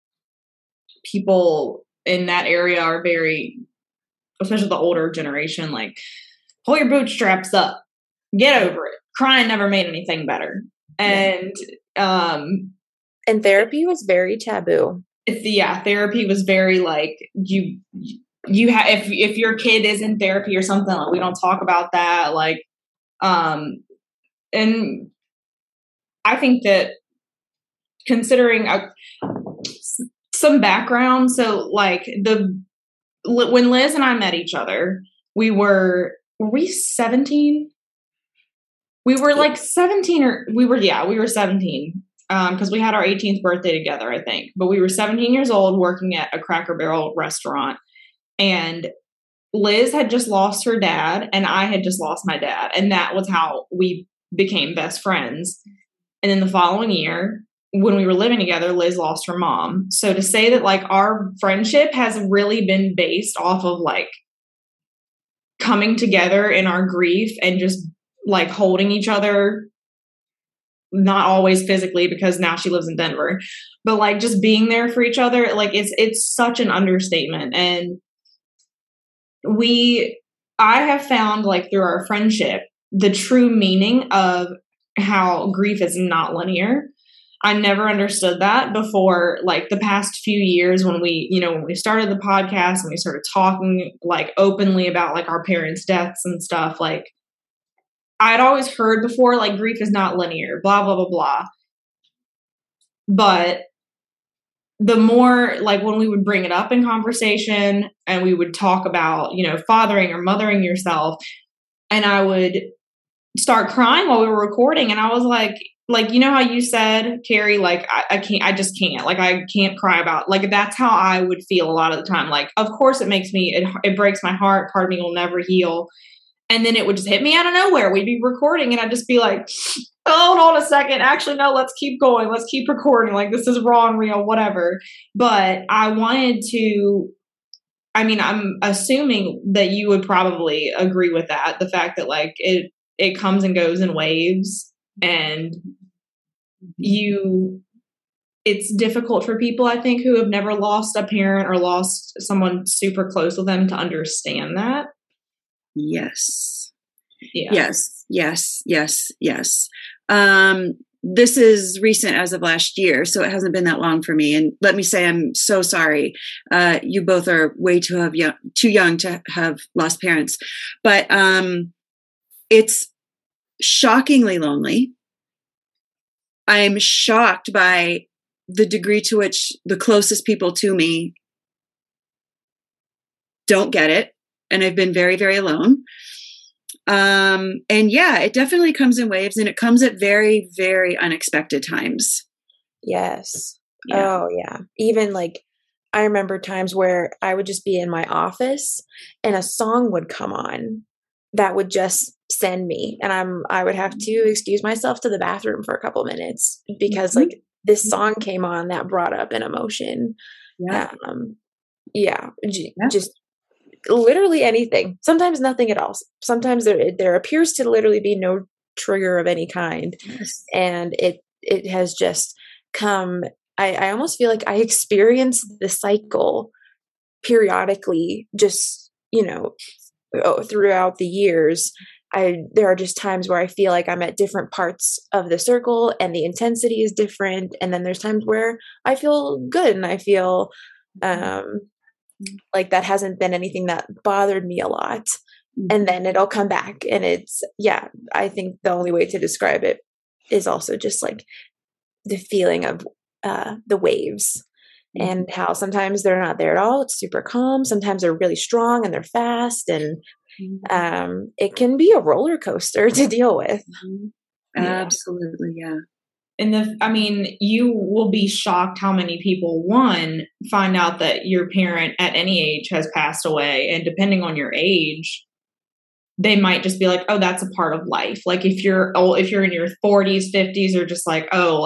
people in that area are very, especially the older generation, like, pull your bootstraps up, get over it. Crying never made anything better. And, yeah. um, and therapy was very taboo. It's, yeah, therapy was very like, you, you have, if, if your kid is in therapy or something, like, we don't talk about that. Like, um, and I think that considering a, some background, so like the, when Liz and I met each other, we were, were we seventeen? We were like seventeen or we were, yeah, we were seventeen. Um, cause we had our eighteenth birthday together, I think, but we were seventeen years old working at a Cracker Barrel restaurant, and Liz had just lost her dad and I had just lost my dad. And that was how we became best friends. And then the following year, when we were living together, Liz lost her mom. So to say that like our friendship has really been based off of like coming together in our grief and just like holding each other, not always physically because now she lives in Denver, but like just being there for each other. Like it's, it's such an understatement. And we, I have found like through our friendship, the true meaning of how grief is not linear. I never understood that before, like the past few years when we, you know, when we started the podcast and we started talking like openly about like our parents' deaths and stuff, like I'd always heard before, like grief is not linear, blah, blah, blah, blah. But the more like when we would bring it up in conversation and we would talk about, you know, fathering or mothering yourself, and I would start crying while we were recording. And I was like, like, you know how you said, Carrie, like, I, I can't, I just can't, like, I can't cry about, like, that's how I would feel a lot of the time. Like, of course it makes me, it, it breaks my heart. Part of me will never heal. And then it would just hit me out of nowhere. We'd be recording and I'd just be like, oh, hold on a second. Actually, no, let's keep going. Let's keep recording. Like, this is raw and real, whatever. But I wanted to, I mean, I'm assuming that you would probably agree with that. The fact that like it, it comes and goes in waves, and you, it's difficult for people, I think, who have never lost a parent or lost someone super close with them to understand that. Yes. Yeah. Yes. Yes. Yes. Yes. Um, this is recent as of last year, so it hasn't been that long for me. And let me say, I'm so sorry. Uh, you both are way too have young, too young to have lost parents, but um, it's shockingly lonely. I'm shocked by the degree to which the closest people to me don't get it. And I've been very, very alone. Um, and yeah, it definitely comes in waves, and it comes at very, very unexpected times. Yes. Yeah. Oh, yeah. Even like, I remember times where I would just be in my office and a song would come on that would just send me. And I'm, I would have to excuse myself to the bathroom for a couple minutes because mm-hmm. like this song came on that brought up an emotion. Yeah. Um, yeah. J- yeah. Just literally anything. Sometimes nothing at all. Sometimes there, there appears to literally be no trigger of any kind. Yes. And it, it has just come, I, I almost feel like I experience the cycle periodically, just, you know, throughout the years. I, there are just times where I feel like I'm at different parts of the circle and the intensity is different. And then there's times where I feel good and I feel, um, like that hasn't been anything that bothered me a lot. Mm-hmm. And then it'll come back. And it's, yeah, I think the only way to describe it is also just like the feeling of uh, the waves mm-hmm. and how sometimes they're not there at all. It's super calm. Sometimes they're really strong and they're fast. And mm-hmm. um, it can be a roller coaster to deal with. Mm-hmm. Absolutely. Yeah. And the, I mean, you will be shocked how many people, one, find out that your parent at any age has passed away. And depending on your age, they might just be like, oh, that's a part of life. Like if you're, oh, if you're in your forties, fifties, or just like, oh, like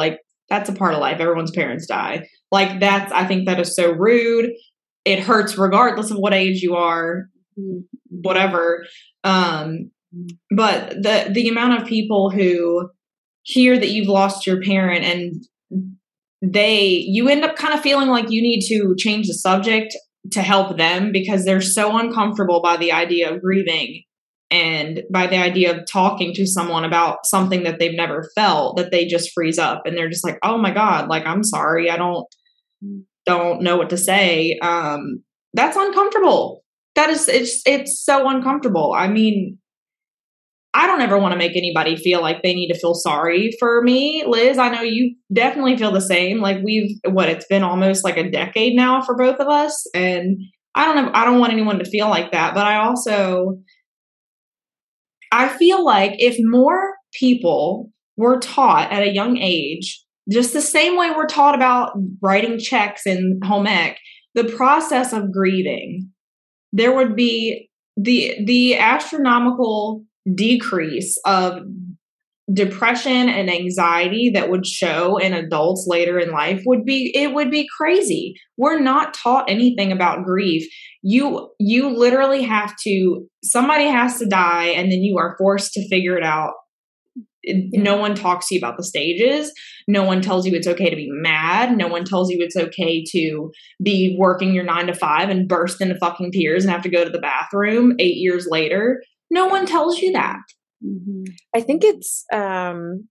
That's a part of life. Everyone's parents die. Like that's, I think that is so rude. It hurts regardless of what age you are, whatever. Um, but the, the amount of people who hear that you've lost your parent and they, you end up kind of feeling like you need to change the subject to help them because they're so uncomfortable by the idea of grieving and by the idea of talking to someone about something that they've never felt, that they just freeze up and they're just like, oh my God, like, I'm sorry. I don't, don't know what to say. Um, that's uncomfortable. That is, it's, it's so uncomfortable. I mean, I don't ever want to make anybody feel like they need to feel sorry for me. Liz, I know you definitely feel the same. Like we've, what, it's been almost like a decade now for both of us. And I don't know, I don't want anyone to feel like that. But I also, I feel like if more people were taught at a young age, just the same way we're taught about writing checks in home ec, the process of grieving, there would be the, the astronomical decrease of depression and anxiety that would show in adults later in life would be, it would be crazy. We're not taught anything about grief. You, you literally have to, somebody has to die and then you are forced to figure it out. Yeah. No one talks to you about the stages. No one tells you it's okay to be mad. No one tells you it's okay to be working your nine to five and burst into fucking tears and have to go to the bathroom eight years later. No one tells you that. Mm-hmm. I think it's, um,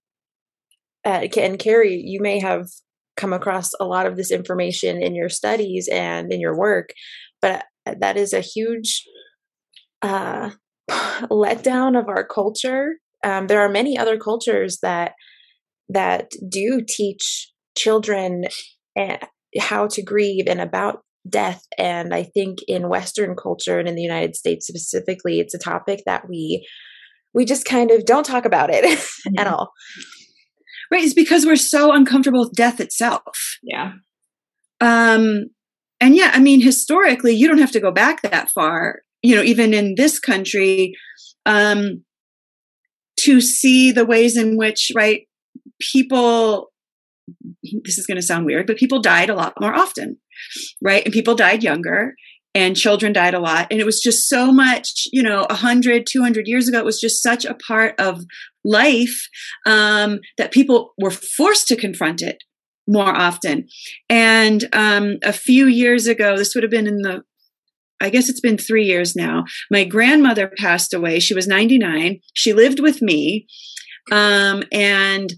uh, and Carrie, you may have come across a lot of this information in your studies and in your work, but that is a huge uh, letdown of our culture. Um, there are many other cultures that that do teach children uh, how to grieve and about death. And I think in Western culture and in the United States specifically, it's a topic that we we just kind of don't talk about it mm-hmm. at all. Right. It's because we're so uncomfortable with death itself. Yeah. Um, and yeah, I mean, historically, you don't have to go back that far, you know, even in this country, um, to see the ways in which, right, people, this is going to sound weird, but people died a lot more often, right? And people died younger and children died a lot. And it was just so much, you know, one hundred, two hundred years ago, it was just such a part of life um, that people were forced to confront it more often. And um, a few years ago, this would have been in the, I guess it's been three years now, my grandmother passed away. She was ninety-nine. She lived with me. Um, and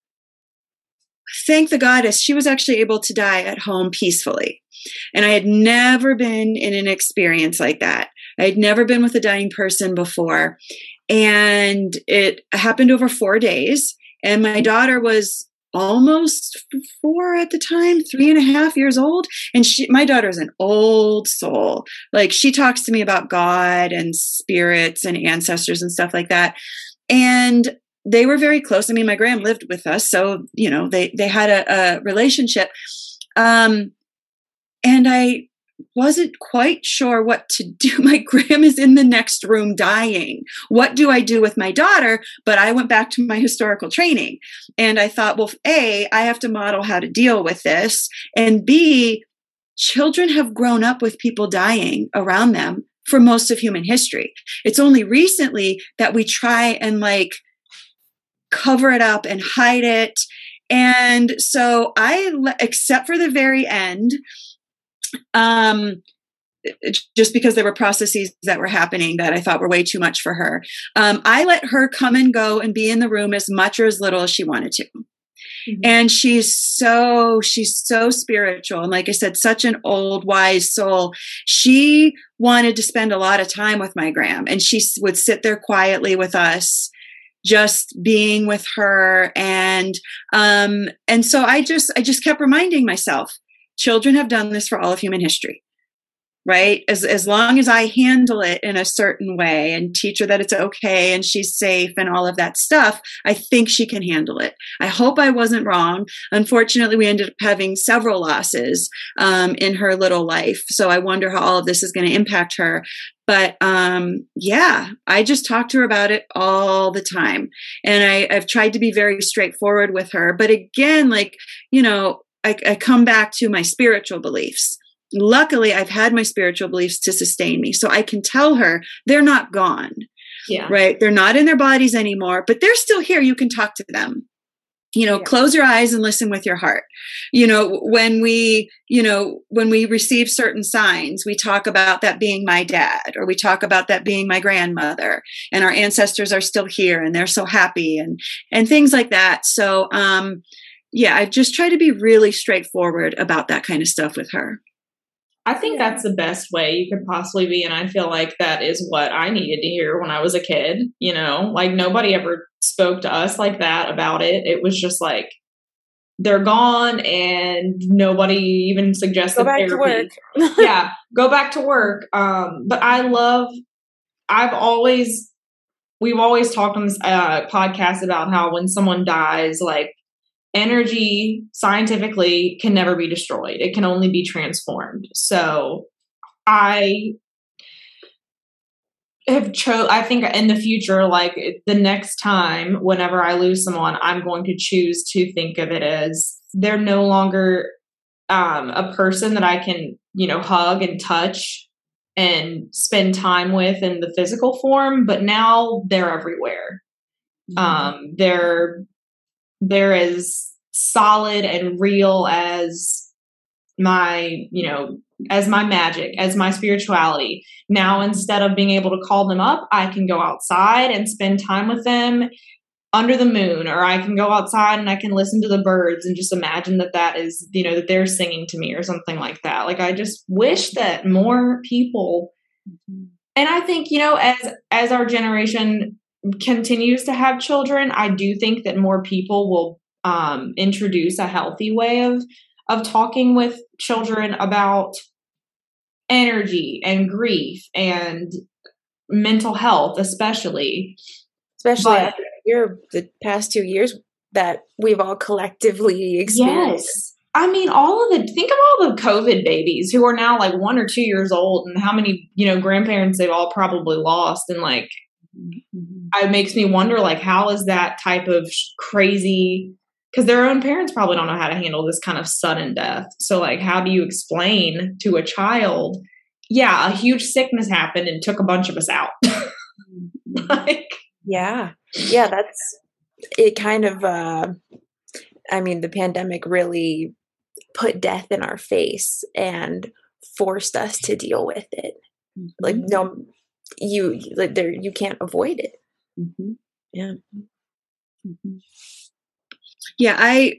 thank the goddess, she was actually able to die at home peacefully. And I had never been in an experience like that. I had never been with a dying person before. And it happened over four days. And my daughter was almost four at the time, three and a half years old. And she, my daughter's an old soul. Like she talks to me about God and spirits and ancestors and stuff like that. And they were very close. I mean, my gram lived with us. So, you know, they, they had a, a relationship. Um, and I wasn't quite sure what to do. My gram is in the next room dying. What do I do with my daughter? But I went back to my historical training and I thought, well, A, I have to model how to deal with this. And B, children have grown up with people dying around them for most of human history. It's only recently that we try and like cover it up and hide it. And so I, except for the very end, um, just because there were processes that were happening that I thought were way too much for her. Um, I let her come and go and be in the room as much or as little as she wanted to. Mm-hmm. And she's so, she's so spiritual. And like I said, such an old, wise soul. She wanted to spend a lot of time with my gram and she would sit there quietly with us, just being with her. And, um, and so I just, I just kept reminding myself, children have done this for all of human history. right? As as long as I handle it in a certain way and teach her that it's okay and she's safe and all of that stuff, I think she can handle it. I hope I wasn't wrong. Unfortunately, we ended up having several losses um, in her little life. So I wonder how all of this is going to impact her. But um, yeah, I just talk to her about it all the time. And I, I've tried to be very straightforward with her. But again, like, you know, I, I come back to my spiritual beliefs. Luckily, I've had my spiritual beliefs to sustain me. So I can tell her they're not gone, yeah. right? They're not in their bodies anymore, but they're still here. You can talk to them. You know, yeah. Close your eyes and listen with your heart. You know, when we, you know, when we receive certain signs, we talk about that being my dad, or we talk about that being my grandmother, and our ancestors are still here and they're so happy, and, and things like that. So, um, yeah, I just try to be really straightforward about that kind of stuff with her. I think that's the best way you could possibly be. And I feel like that is what I needed to hear when I was a kid. You know, like nobody ever spoke to us like that about it. It was just like, they're gone, and nobody even suggested go back therapy. to work. Yeah, go back to work. Um, but I love, I've always, we've always talked on this uh, podcast about how when someone dies, like, energy scientifically can never be destroyed. It can only be transformed. So I have chose, I think in the future, like the next time, whenever I lose someone, I'm going to choose to think of it as they're no longer um, a person that I can, you know, hug and touch and spend time with in the physical form, but now they're everywhere. Mm-hmm. Um, they're, they're as solid and real as my, you know, as my magic, as my spirituality. Now, instead of being able to call them up, I can go outside and spend time with them under the moon, or I can go outside and I can listen to the birds and just imagine that that is, you know, that they're singing to me or something like that. Like, I just wish that more people, mm-hmm. and I think, you know, as, as our generation continues to have children, I do think that more people will um, introduce a healthy way of, of talking with children about energy and grief and mental health, especially. Especially after year, the past two years that we've all collectively experienced. Yes. I mean, all of the, think of all the COVID babies who are now like one or two years old, and how many, you know, grandparents they've all probably lost. And like, mm-hmm. it makes me wonder, like, how is that type of crazy, because their own parents probably don't know how to handle this kind of sudden death. So like, how do you explain to a child, yeah, a huge sickness happened and took a bunch of us out? Like, yeah. Yeah. That's it kind of, uh, I mean, the pandemic really put death in our face and forced us to deal with it. Mm-hmm. Like, no, you, like there, you can't avoid it. Mm-hmm. Yeah. Mm-hmm. Yeah. I,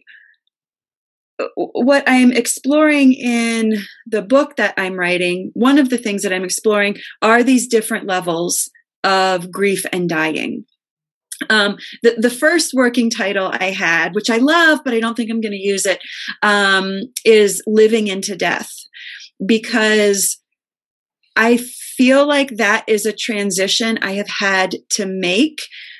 what I'm exploring in the book that I'm writing, one of the things that I'm exploring are these different levels of grief and dying. Um, the, the first working title I had, which I love, but I don't think I'm going to use it, um, is Living into Death, because I feel like that is a transition I have had to make,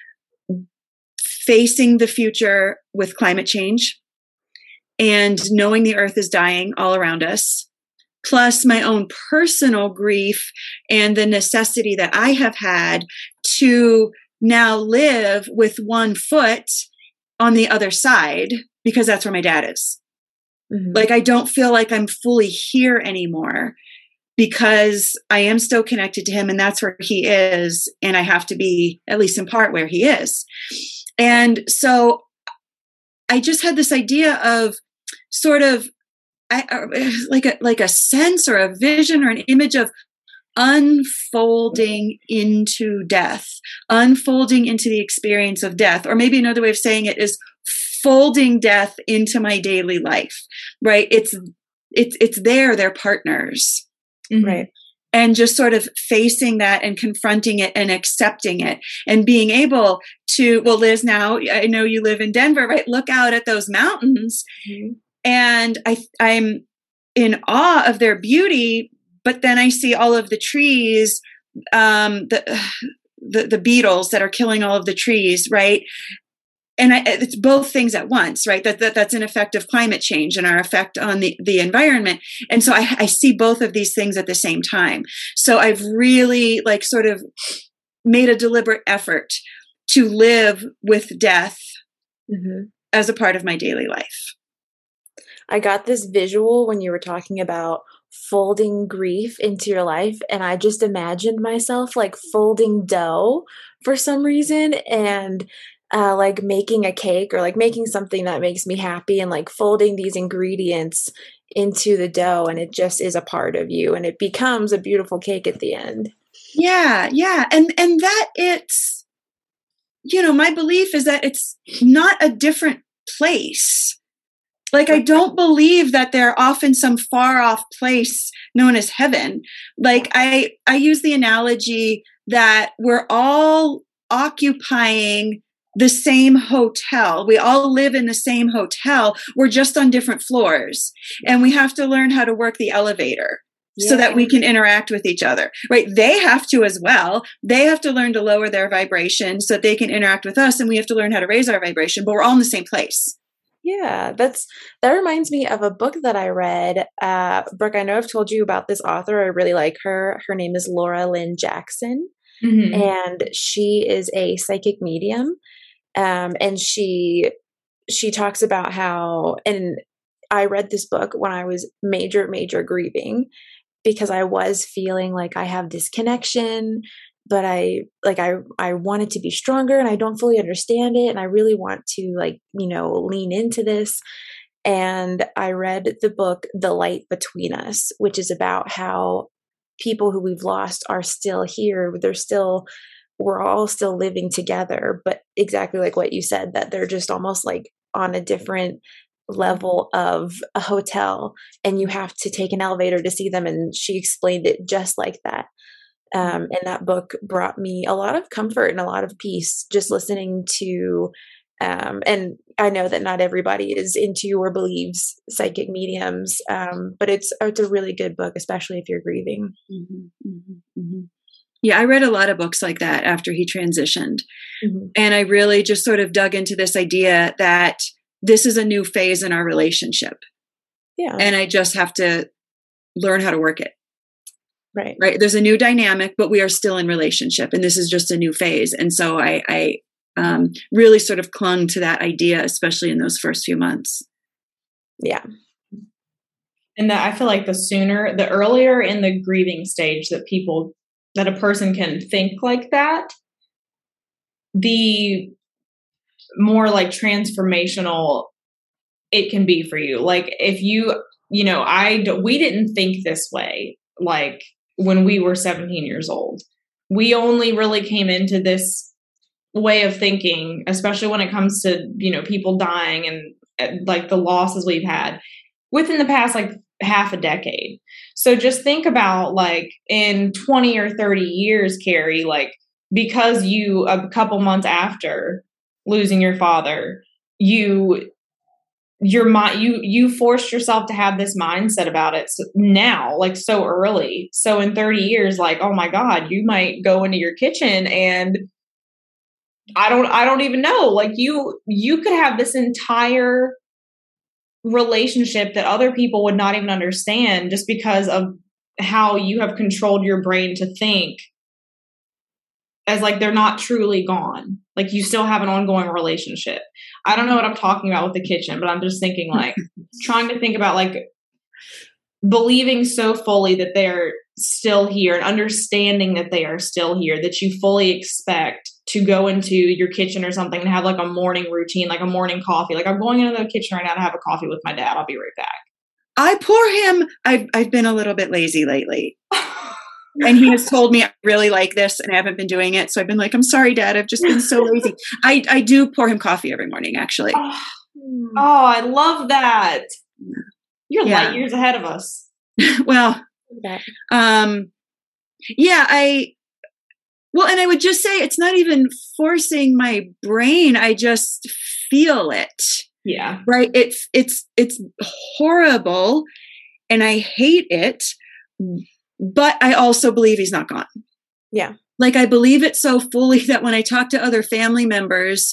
facing the future with climate change and knowing the earth is dying all around us, plus my own personal grief and the necessity that I have had to now live with one foot on the other side, because that's where my dad is. Mm-hmm. Like, I don't feel like I'm fully here anymore, because I am still connected to him, and that's where he is. And I have to be, at least in part, where he is. And so I just had this idea of sort of I, like a, like a sense or a vision or an image of unfolding into death, unfolding into the experience of death. Or maybe another way of saying it is folding death into my daily life, right? It's, it's, it's there, they're partners, mm-hmm. right? And just sort of facing that and confronting it and accepting it and being able to, well, Liz, now I know you live in Denver, right? Look out at those mountains. Mm-hmm. And I, I'm in awe of their beauty, but then I see all of the trees, um, the, the, the beetles that are killing all of the trees. Right. And I, it's both things at once, right? That, that that's an effect of climate change and our effect on the, the environment. And so I, I see both of these things at the same time. So I've really like sort of made a deliberate effort to live with death mm-hmm. as a part of my daily life. I got this visual when you were talking about folding grief into your life, and I just imagined myself like folding dough for some reason, and uh, like making a cake or like making something that makes me happy, and like folding these ingredients into the dough, and it just is a part of you, and it becomes a beautiful cake at the end. Yeah, yeah, and and that it's, you know, my belief is that it's not a different place. Like, I don't believe that they're off in some far off place known as heaven. Like, I, I use the analogy that we're all occupying the same hotel. We all live in the same hotel. We're just on different floors. And we have to learn how to work the elevator yeah. so that we can interact with each other, right? They have to as well. They have to learn to lower their vibration so that they can interact with us. And we have to learn how to raise our vibration, but we're all in the same place. Yeah, that's that reminds me of a book that I read. Uh, Brooke, I know I've told you about this author. I really like her. Her name is Laura Lynn Jackson, mm-hmm. and she is a psychic medium. Um, and she she talks about how, and I read this book when I was major, major grieving, because I was feeling like I have this connection, but I like I I want it to be stronger, and I don't fully understand it, and I really want to like, you know, lean into this. And I read the book The Light Between Us, which is about how people who we've lost are still here. They're still we're all still living together, but exactly like what you said, that they're just almost like on a different level of a hotel, and you have to take an elevator to see them. And she explained it just like that. Um, and that book brought me a lot of comfort and a lot of peace just listening to, um, and I know that not everybody is into or believes psychic mediums, um, but it's, it's a really good book, especially if you're grieving. Mm-hmm, mm-hmm, mm-hmm. Yeah, I read a lot of books like that after he transitioned. Mm-hmm. And I really just sort of dug into this idea that this is a new phase in our relationship. Yeah. And I just have to learn how to work it. Right. Right. There's a new dynamic, but we are still in relationship, and this is just a new phase. And so I, I um, really sort of clung to that idea, especially in those first few months. Yeah. And that I feel like the sooner, the earlier in the grieving stage that people, that a person can think like that, the more like transformational it can be for you. Like if you, you know, I, we didn't think this way. Like, when we were seventeen years old, we only really came into this way of thinking, especially when it comes to, you know, people dying and, and like the losses we've had within the past, like half a decade. So just think about like in twenty or thirty years, Carrie, like because you, a couple months after losing your father, you, your mind, you, you forced yourself to have this mindset about it so now, like so early. So in thirty years, like, oh my God, you might go into your kitchen and I don't, I don't even know, like you, you could have this entire relationship that other people would not even understand just because of how you have controlled your brain to think as like they're not truly gone. Like you still have an ongoing relationship. I don't know what I'm talking about with the kitchen, but I'm just thinking like trying to think about like believing so fully that they're still here and understanding that they are still here, that you fully expect to go into your kitchen or something and have like a morning routine, like a morning coffee. Like I'm going into the kitchen right now to have a coffee with my dad. I'll be right back. I pour him. I've, I've been a little bit lazy lately. And he has told me I really like this and I haven't been doing it. So I've been like, I'm sorry, Dad. I've just been so lazy. I, I do pour him coffee every morning, actually. Oh, oh I love that. You're yeah. light years ahead of us. Well, um, yeah, I, well, and I would just say it's not even forcing my brain. I just feel it. Yeah. Right. It's, it's, it's horrible and I hate it. but I also believe he's not gone. Yeah. Like, I believe it so fully that when I talk to other family members,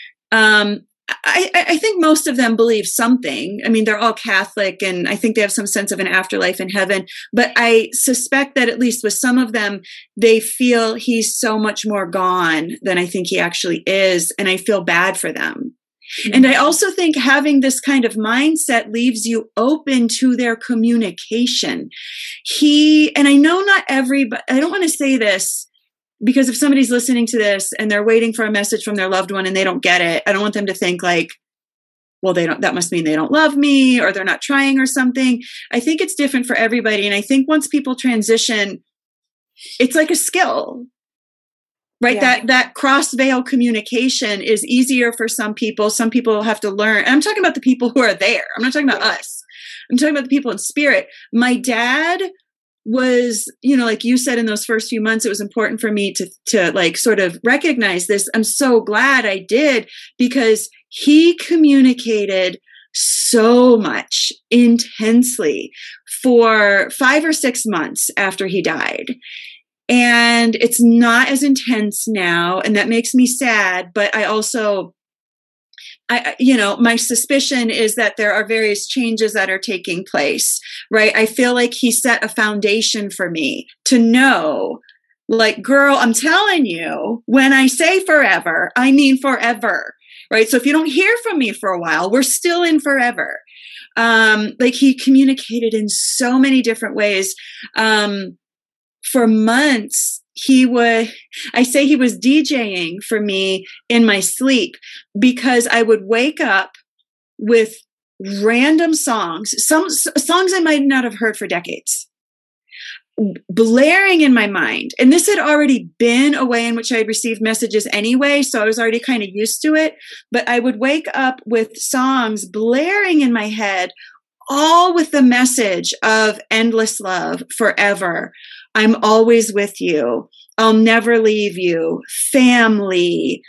um, I, I think most of them believe something. I mean, they're all Catholic, and I think they have some sense of an afterlife in heaven. But I suspect that at least with some of them, they feel he's so much more gone than I think he actually is. And I feel bad for them. Mm-hmm. And I also think having this kind of mindset leaves you open to their communication. He, and I know not everybody, I don't want to say this, because if somebody's listening to this and they're waiting for a message from their loved one and they don't get it, I don't want them to think like, well, they don't, that must mean they don't love me or they're not trying or something. I think it's different for everybody. And I think once people transition, it's like a skill, right? Yeah. That, that cross veil communication is easier for some people. Some people have to learn. And I'm talking about the people who are there. I'm not talking about yeah. us. I'm talking about the people in spirit. My dad was, you know, like you said, in those first few months, it was important for me to, to like sort of recognize this. I'm so glad I did, because he communicated so much intensely for five or six months after he died. And it's not as intense now. And that makes me sad. But I also, I, you know, my suspicion is that there are various changes that are taking place, right? I feel like he set a foundation for me to know, like, girl, I'm telling you, when I say forever, I mean forever, right? So if you don't hear from me for a while, we're still in forever. Um, like, he communicated in so many different ways. Um, for months, he would, I say he was DJing for me in my sleep, because I would wake up with random songs, some songs I might not have heard for decades, blaring in my mind. And this had already been a way in which I had received messages anyway, so I was already kind of used to it. But I would wake up with songs blaring in my head, all with the message of endless love, forever. I'm always with you. I'll never leave you. Family.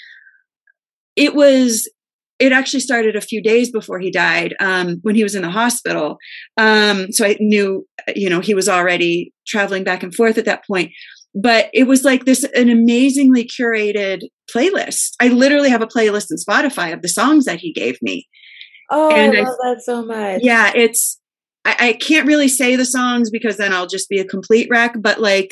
It was, it actually started a few days before he died, um, when he was in the hospital. Um, so I knew, you know, he was already traveling back and forth at that point. But it was like this, an amazingly curated playlist. I literally have a playlist in Spotify of the songs that he gave me. Oh, and I love I, that so much. Yeah, it's, I, I can't really say the songs because then I'll just be a complete wreck, but like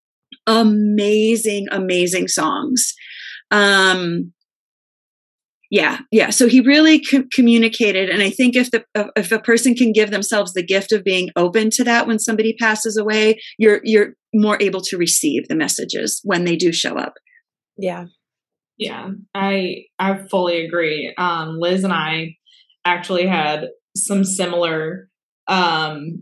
amazing, amazing songs. Um, yeah, yeah. So he really co- communicated. And I think if the, if a person can give themselves the gift of being open to that when somebody passes away, you're, you're more able to receive the messages when they do show up. Yeah. Yeah, I, I fully agree. Um, Liz and I actually had some similar um,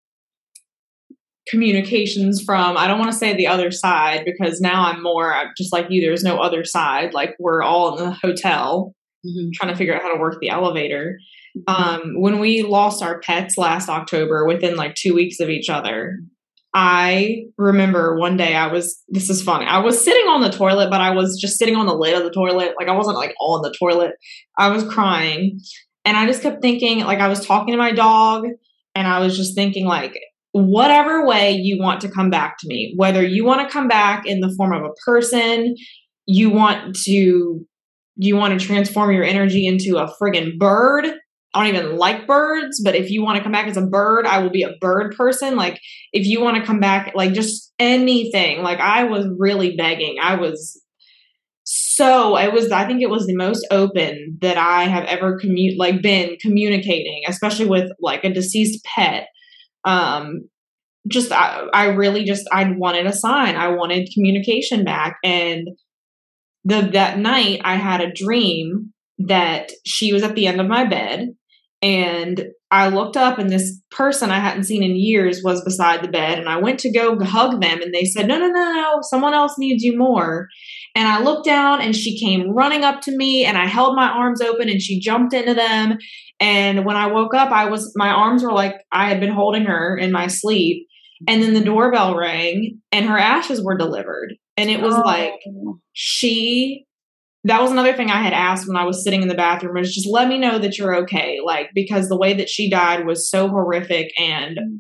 communications from, I don't want to say the other side, because now I'm more I'm just like you, there's no other side. Like, we're all in the hotel mm-hmm. trying to figure out how to work the elevator. Mm-hmm. Um, when we lost our pets last October, within like two weeks of each other, I remember one day I was, this is funny, I was sitting on the toilet, but I was just sitting on the lid of the toilet. Like, I wasn't like on the toilet. I was crying. And I just kept thinking, like, I was talking to my dog, and I was just thinking, like, whatever way you want to come back to me, whether you want to come back in the form of a person, you want to, you want to transform your energy into a friggin' bird. I don't even like birds, but if you want to come back as a bird, I will be a bird person. Like, if you want to come back, like, just anything. Like, I was really begging. I was so, it was, I think it was the most open that I have ever commu- like been communicating, especially with like a deceased pet. Um, just, I, I really just, I wanted a sign. I wanted communication back. And the, that night I had a dream that she was at the end of my bed, and I looked up, and this person I hadn't seen in years was beside the bed, and I went to go hug them, and they said, no, no, no, no, someone else needs you more. And I looked down, and she came running up to me, and I held my arms open, and she jumped into them. And when I woke up, I was, my arms were like, I had been holding her in my sleep. And then the doorbell rang, and her ashes were delivered. And it was oh. like, she, that was another thing I had asked when I was sitting in the bathroom, was just let me know that you're okay. Like, because the way that she died was so horrific and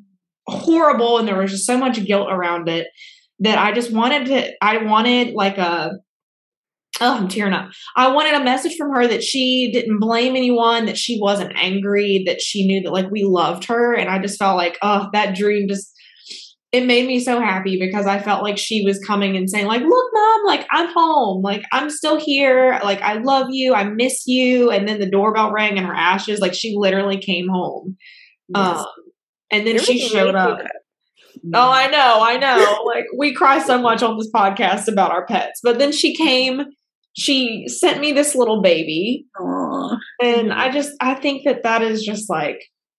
horrible. And there was just so much guilt around it that I just wanted to, I wanted like a, oh, I'm tearing up. I wanted a message from her that she didn't blame anyone, that she wasn't angry, that she knew that like we loved her. And I just felt like, oh, that dream just, it made me so happy because I felt like she was coming and saying like, look, Mom, like I'm home. Like I'm still here. Like I love you. I miss you. And then the doorbell rang in her ashes. Like she literally came home. Yes. Um, and then she showed up. Oh, I know. I know. Like we cry so much on this podcast about our pets, but then she came. She sent me this little baby. Aww. And I just, I think that that is just like,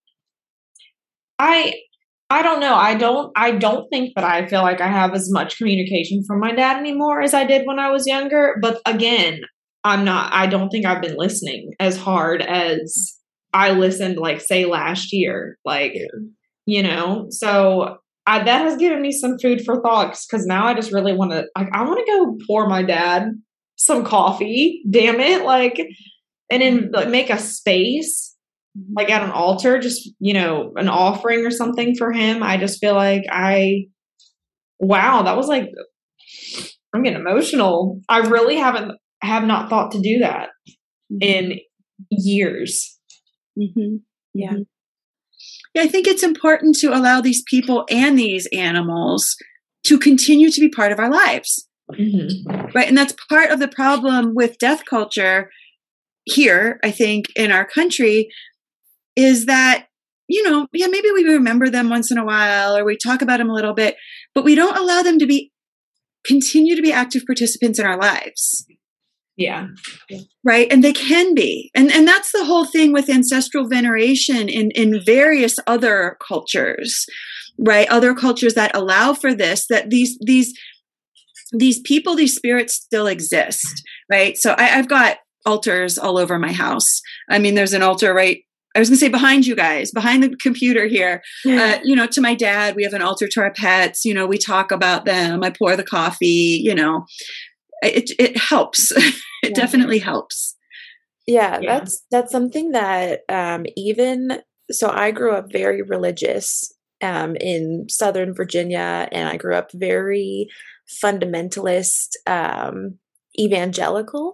I, I don't know. I don't, I don't think that I feel like I have as much communication from my dad anymore as I did when I was younger. But again, I'm not, I don't think I've been listening as hard as I listened, like say last year, like, yeah. you know, so I, that has given me some food for thought because now I just really want to, like, I want to go pour my dad some coffee, damn it, like, and then like make a space, like at an altar, just, you know, an offering or something for him. I just feel like I, wow, that was like, I'm getting emotional. I really haven't, have not thought to do that mm-hmm. in years. Mm-hmm. Yeah. Yeah. I think it's important to allow these people and these animals to continue to be part of our lives. Mm-hmm. Right. And that's part of the problem with death culture here, I think, in our country, is that, you know, yeah, maybe we remember them once in a while or we talk about them a little bit, but we don't allow them to be continue to be active participants in our lives. Yeah. Right. And they can be. And and that's the whole thing with ancestral veneration in, in various other cultures, right? Other cultures that allow for this, that these these These people, these spirits still exist, right? So I, I've got altars all over my house. I mean, there's an altar right, I was going to say behind you guys, behind the computer here, uh, you know, to my dad. We have an altar to our pets. You know, we talk about them. I pour the coffee, you know, it it helps. it yeah. definitely helps. Yeah, yeah, that's that's something that um, even, so I grew up very religious um, in Southern Virginia, and I grew up very fundamentalist, um, evangelical.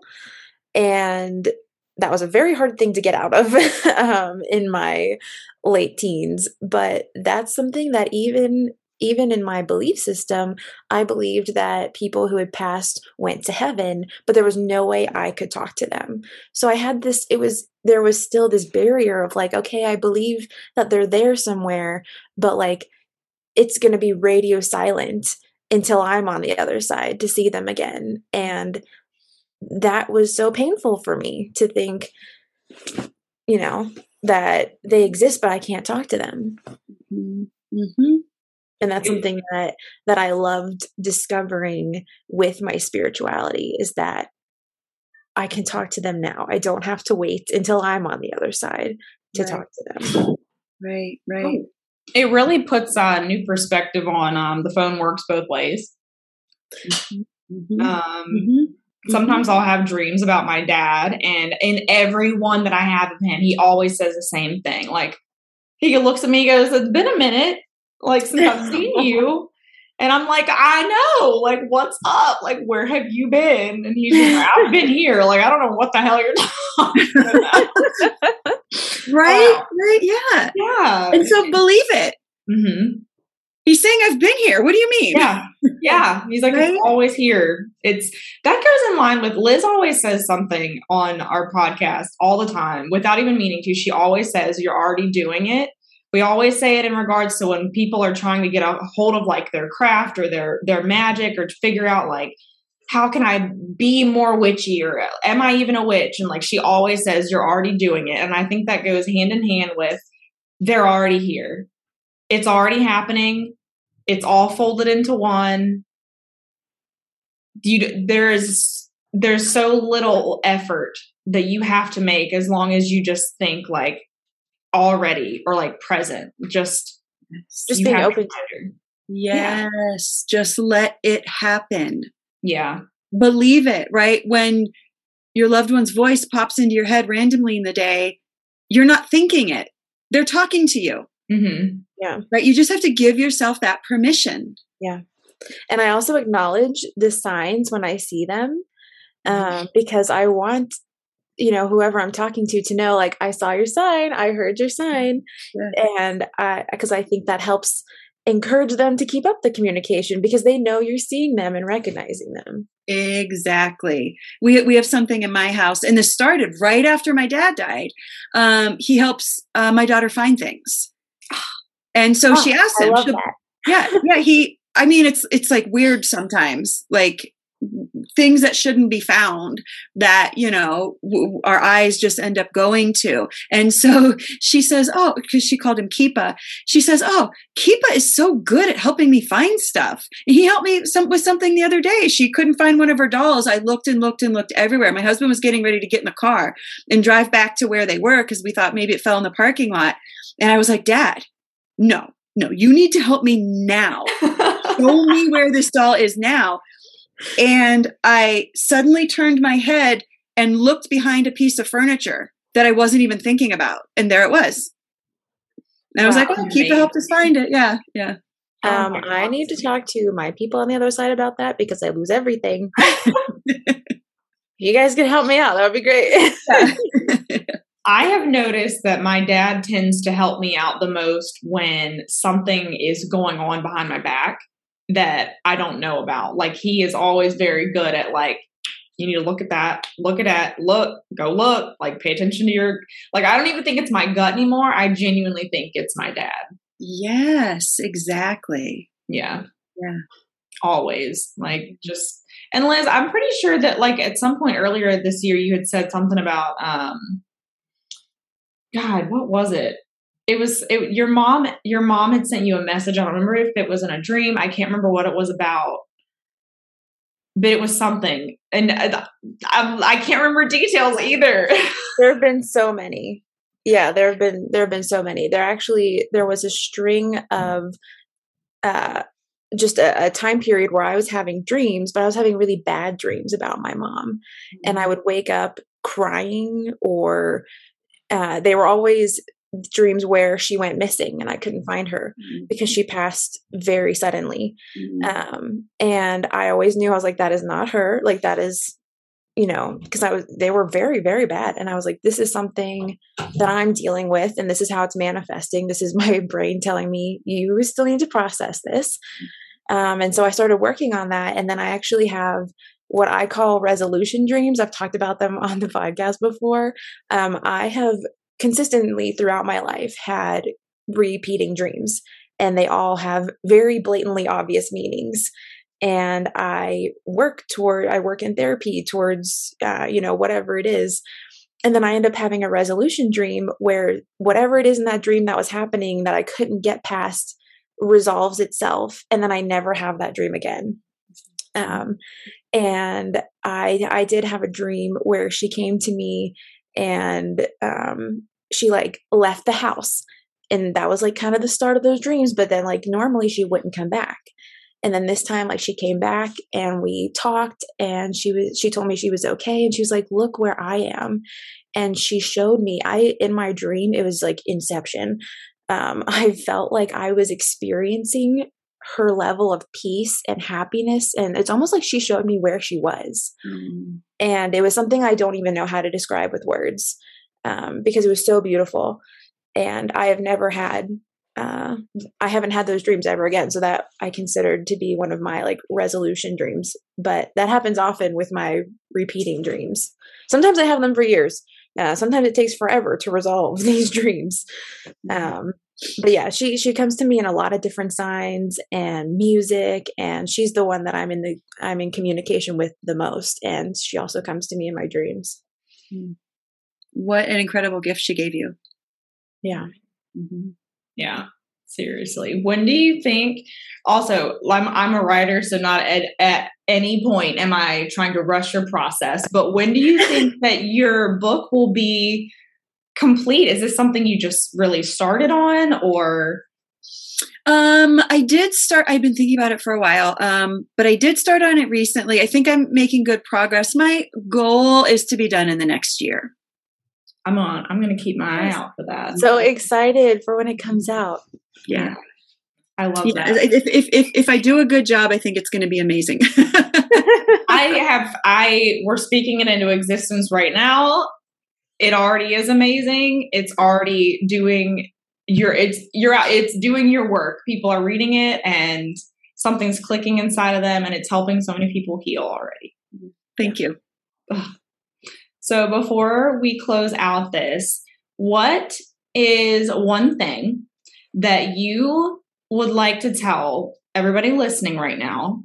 And that was a very hard thing to get out of um, in my late teens. But that's something that even, even in my belief system, I believed that people who had passed went to heaven, but there was no way I could talk to them. So I had this, it was, there was still this barrier of like, okay, I believe that they're there somewhere, but like, it's going to be radio silent until I'm on the other side to see them again. And that was so painful for me to think, you know, that they exist, but I can't talk to them. Mm-hmm. And that's something that, that I loved discovering with my spirituality, is that I can talk to them now. I don't have to wait until I'm on the other side to right. talk to them. Right, right. It really puts a new perspective on um, the phone works both ways. Mm-hmm. Um, mm-hmm. Sometimes I'll have dreams about my dad, and in every one that I have of him, he always says the same thing. Like, he looks at me, he goes, "It's been a minute, like, since I've seen you." And I'm like, "I know, like, what's up? Like, where have you been?" And he's like, "I've been here. Like, I don't know what the hell you're talking about." Right? Wow. Right? Yeah. Yeah. And so believe it. Mm-hmm. He's saying, "I've been here. What do you mean?" Yeah. Yeah. He's like, right? It's always here. It's, that goes in line with, Liz always says something on our podcast all the time without even meaning to. She always says, "You're already doing it." We always say it in regards to when people are trying to get a hold of like their craft or their, their magic, or to figure out like, how can I be more witchy, or am I even a witch? And like, she always says, "You're already doing it." And I think that goes hand in hand with, they're already here. It's already happening. It's all folded into one. You, there's, there's so little effort that you have to make, as long as you just think like already, or like present, just, just being open to it. Yes. Yeah. Just let it happen. Yeah. Believe it, right? When your loved one's voice pops into your head randomly in the day, you're not thinking it. They're talking to you. Mm-hmm. Yeah. Right. You just have to give yourself that permission. Yeah. And I also acknowledge the signs when I see them, um, because I want, you know, whoever I'm talking to to know, like, I saw your sign, I heard your sign. Yeah. And I, because I think that helps encourage them to keep up the communication because they know you're seeing them and recognizing them. Exactly. We we have something in my house, and this started right after my dad died. Um, he helps uh, my daughter find things. And so oh, she asked him, I love that. yeah, yeah, he, I mean, it's, it's like weird sometimes, like things that shouldn't be found that, you know, w- our eyes just end up going to. And so she says, oh, because she called him Keepa. She says, oh, Keepa is so good at helping me find stuff. And he helped me some, with something the other day. She couldn't find one of her dolls. I looked and looked and looked everywhere. My husband was getting ready to get in the car and drive back to where they were because we thought maybe it fell in the parking lot. And I was like, Dad, no, no, you need to help me now. Show me where this doll is now. And I suddenly turned my head and looked behind a piece of furniture that I wasn't even thinking about. And there it was. And I was wow, like, oh, Keepa helped us find it. Yeah. Yeah. Um, oh I need to talk to my people on the other side about that because I lose everything. You guys can help me out. That would be great. Yeah. I have noticed that my dad tends to help me out the most when something is going on behind my back that I don't know about. Like, he is always very good at, like, you need to look at that, look at that, look, go look, like, pay attention to your, like, I don't even think it's my gut anymore. I genuinely think it's my dad. Yes, exactly. Yeah. Yeah. Always. Like, just, and Liz, I'm pretty sure that, like, at some point earlier this year, you had said something about, um, God, what was it? It was it, your mom. Your mom had sent you a message. I don't remember if it was in a dream. I can't remember what it was about, but it was something, and I, I, I can't remember details either. There have been so many. Yeah, there have been there have been so many. There actually there was a string of, uh, just a, a time period where I was having dreams, but I was having really bad dreams about my mom, mm-hmm. and I would wake up crying or. Uh, they were always dreams where she went missing and I couldn't find her mm-hmm. because she passed very suddenly. Mm-hmm. Um, and I always knew, I was like, that is not her. Like, that is, you know, because I was, they were very, very bad. And I was like, this is something that I'm dealing with. And this is how it's manifesting. This is my brain telling me, you still need to process this. Um, and so I started working on that. And then I actually have what I call resolution dreams. I've talked about them on the podcast before. Um, I have consistently throughout my life had repeating dreams, and they all have very blatantly obvious meanings. And I work toward, I work in therapy towards, uh, you know, whatever it is. And then I end up having a resolution dream where whatever it is in that dream that was happening that I couldn't get past resolves itself. And then I never have that dream again. Um, and I, I did have a dream where she came to me and, um, she like left the house, and that was like kind of the start of those dreams. But then like normally she wouldn't come back. And then this time, like she came back and we talked, and she was, she told me she was okay. And she was like, look where I am. And she showed me, I, in my dream, it was like Inception. Um, I felt like I was experiencing her level of peace and happiness. And it's almost like she showed me where she was. Mm. And it was something I don't even know how to describe with words, um, because it was so beautiful. And I have never had, uh, I haven't had those dreams ever again. So that I considered to be one of my like resolution dreams, but that happens often with my repeating dreams. Sometimes I have them for years. Uh, sometimes it takes forever to resolve these dreams. Um, But yeah, she, she comes to me in a lot of different signs and music, and she's the one that I'm in the, I'm in communication with the most. And she also comes to me in my dreams. What an incredible gift she gave you. Yeah. Mm-hmm. Yeah. Seriously. When do you think, also, I'm, I'm a writer, so not at, at any point am I trying to rush your process, but when do you think that your book will be complete? Is this something you just really started on, or? Um, I did start, I've been thinking about it for a while, um, but I did start on it recently. I think I'm making good progress. My goal is to be done in the next year. I'm on. I'm going to keep my eye out for that. So excited for when it comes out. Yeah. I love yeah. that. If, if, if, if I do a good job, I think it's going to be amazing. I have, I, we're speaking it into existence right now. It already is amazing. It's already doing your, it's, you're out, it's doing your work. People are reading it and something's clicking inside of them and it's helping so many people heal already. Thank you. Ugh. So before we close out this, what is one thing that you would like to tell everybody listening right now?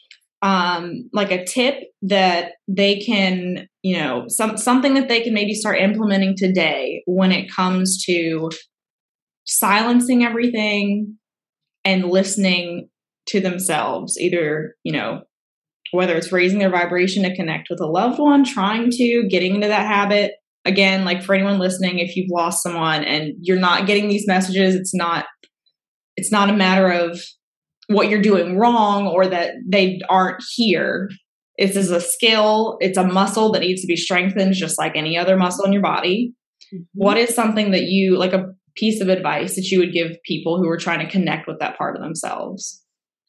Um, like a tip that they can, you know, some something that they can maybe start implementing today when it comes to silencing everything and listening to themselves, either, you know, whether it's raising their vibration to connect with a loved one, trying to, getting into that habit. Again, like for anyone listening, if you've lost someone and you're not getting these messages, it's not, it's not a matter of what you're doing wrong or that they aren't here. This is a skill. It's a muscle that needs to be strengthened just like any other muscle in your body. Mm-hmm. What is something that you, like a piece of advice that you would give people who are trying to connect with that part of themselves?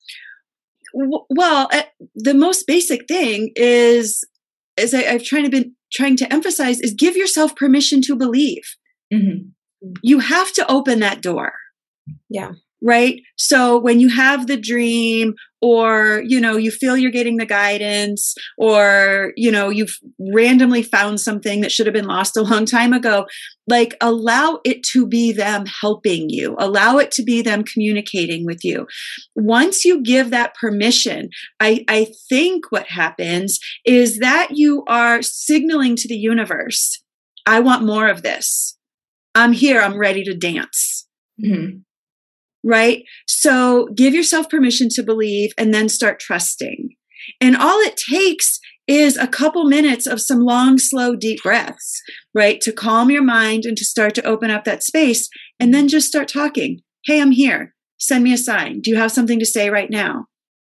Well, uh, the most basic thing is, as I, I've trying to been trying to emphasize, is give yourself permission to believe. Mm-hmm. You have to open that door. Yeah. Right. So when you have the dream or, you know, you feel you're getting the guidance or, you know, you've randomly found something that should have been lost a long time ago, like allow it to be them helping you, allow it to be them communicating with you. Once you give that permission, I, I think what happens is that you are signaling to the universe, I want more of this. I'm here. I'm ready to dance. Mm-hmm. Right? So give yourself permission to believe and then start trusting. And all it takes is a couple minutes of some long, slow, deep breaths, right? To calm your mind and to start to open up that space and then just start talking. Hey, I'm here. Send me a sign. Do you have something to say right now?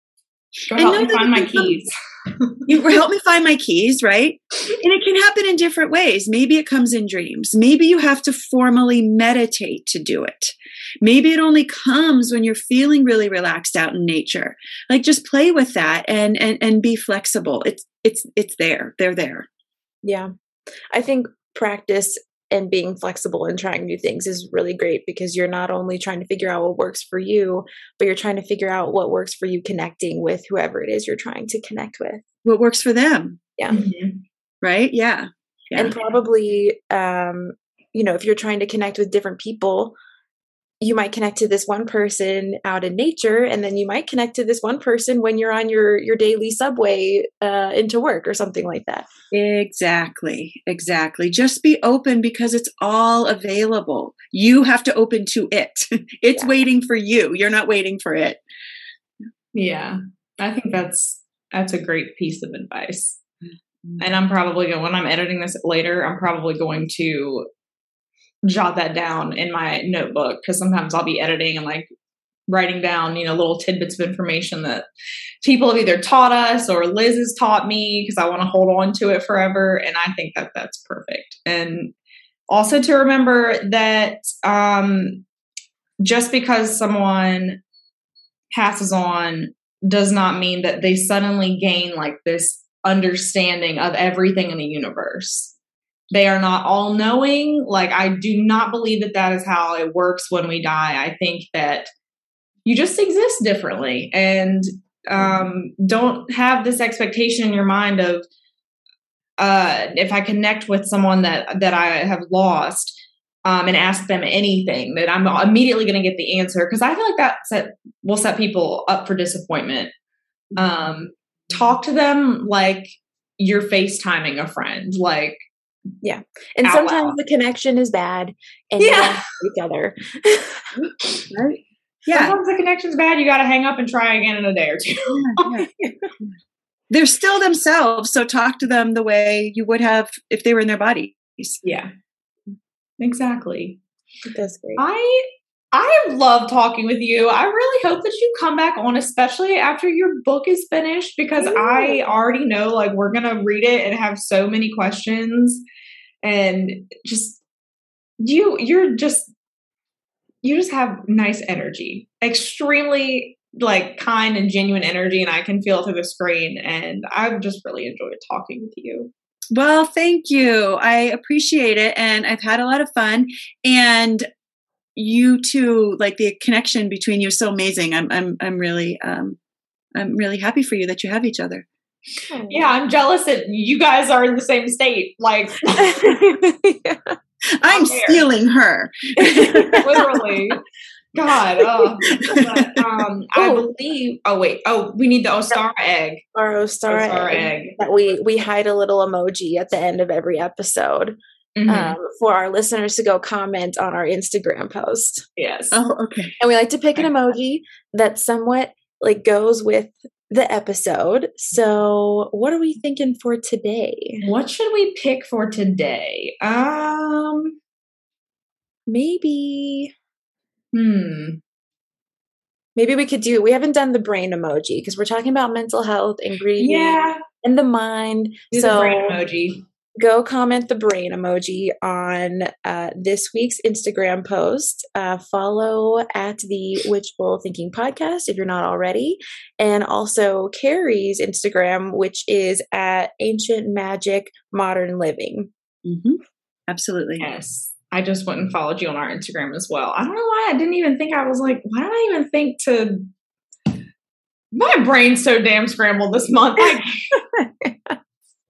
Go help me find my keys. You help me find my keys, right? And it can happen in different ways. Maybe it comes in dreams. Maybe you have to formally meditate to do it. Maybe it only comes when you're feeling really relaxed out in nature. Like just play with that and and and be flexible. It's it's it's there. They're there. Yeah. I think practice and being flexible and trying new things is really great because you're not only trying to figure out what works for you, but you're trying to figure out what works for you connecting with whoever it is you're trying to connect with. What works for them. Yeah. Mm-hmm. Right? Yeah. yeah. And probably, um, you know, if you're trying to connect with different people, you might connect to this one person out in nature, and then you might connect to this one person when you're on your, your daily subway uh, into work or something like that. Exactly. Exactly. Just be open because it's all available. You have to open to it. It's yeah. waiting for you. You're not waiting for it. Yeah. I think that's, that's a great piece of advice. Mm-hmm. And I'm probably going, when I'm editing this later, I'm probably going to jot that down in my notebook because sometimes I'll be editing and like writing down, you know, little tidbits of information that people have either taught us or Liz has taught me because I want to hold on to it forever. And I think that that's perfect. And also to remember that um, just because someone passes on does not mean that they suddenly gain like this understanding of everything in the universe. They are not all knowing. Like, I do not believe that that is how it works when we die. I think that you just exist differently and um, don't have this expectation in your mind of uh, if I connect with someone that, that I have lost um, and ask them anything that I'm immediately going to get the answer. Cause I feel like that set, will set people up for disappointment. Um, talk to them like you're FaceTiming a friend, like, yeah. And sometimes loud. The connection is bad and yeah. you don't know each other. Right? Yeah. Sometimes the connection's bad. You got to hang up and try again in a day or two. Yeah, yeah. They're still themselves. So talk to them the way you would have if they were in their bodies. Yeah, exactly. That's great. I, I love talking with you. I really hope that you come back on, especially after your book is finished, because yeah. I already know like we're going to read it and have so many questions. and just you, you're just, you just have nice energy, extremely like kind and genuine energy. And I can feel it through the screen. And I've just really enjoyed talking with you. Well, thank you. I appreciate it. And I've had a lot of fun. And you too, like the connection between you is so amazing. I'm, I'm, I'm really, um, I'm really happy for you that you have each other. Yeah, I'm jealous that you guys are in the same state. Like, yeah. I'm stealing her. Literally. God. Oh. But, um, I believe. Oh wait. Oh, we need the Ostara egg. Our Ostara, Ostara egg. egg. That we we hide a little emoji at the end of every episode. Mm-hmm. Um, for our listeners to go comment on our Instagram post. Yes. Oh, okay. And we like to pick an emoji that somewhat like goes with the episode. So what are we thinking for today? What should we pick for today? Um, maybe. Hmm. Maybe we could do, we haven't done the brain emoji because we're talking about mental health and grieving yeah. and the mind. Do so the brain emoji. Go comment the brain emoji on uh, this week's Instagram post. Uh, follow at the Witchful Thinking Podcast if you're not already. And also Carrie's Instagram, which is at Ancient Magic Modern Living. Mm-hmm. Absolutely. Yes. I just went and followed you on our Instagram as well. I don't know why I didn't even think I was like, why did I even think to... My brain's so damn scrambled this month. Like...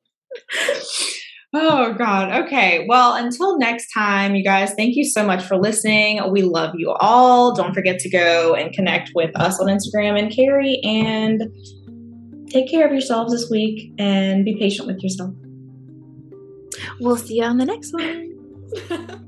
Oh, God. Okay. Well, until next time, you guys, thank you so much for listening. We love you all. Don't forget to go and connect with us on Instagram and Carrie, and take care of yourselves this week and be patient with yourself. We'll see you on the next one.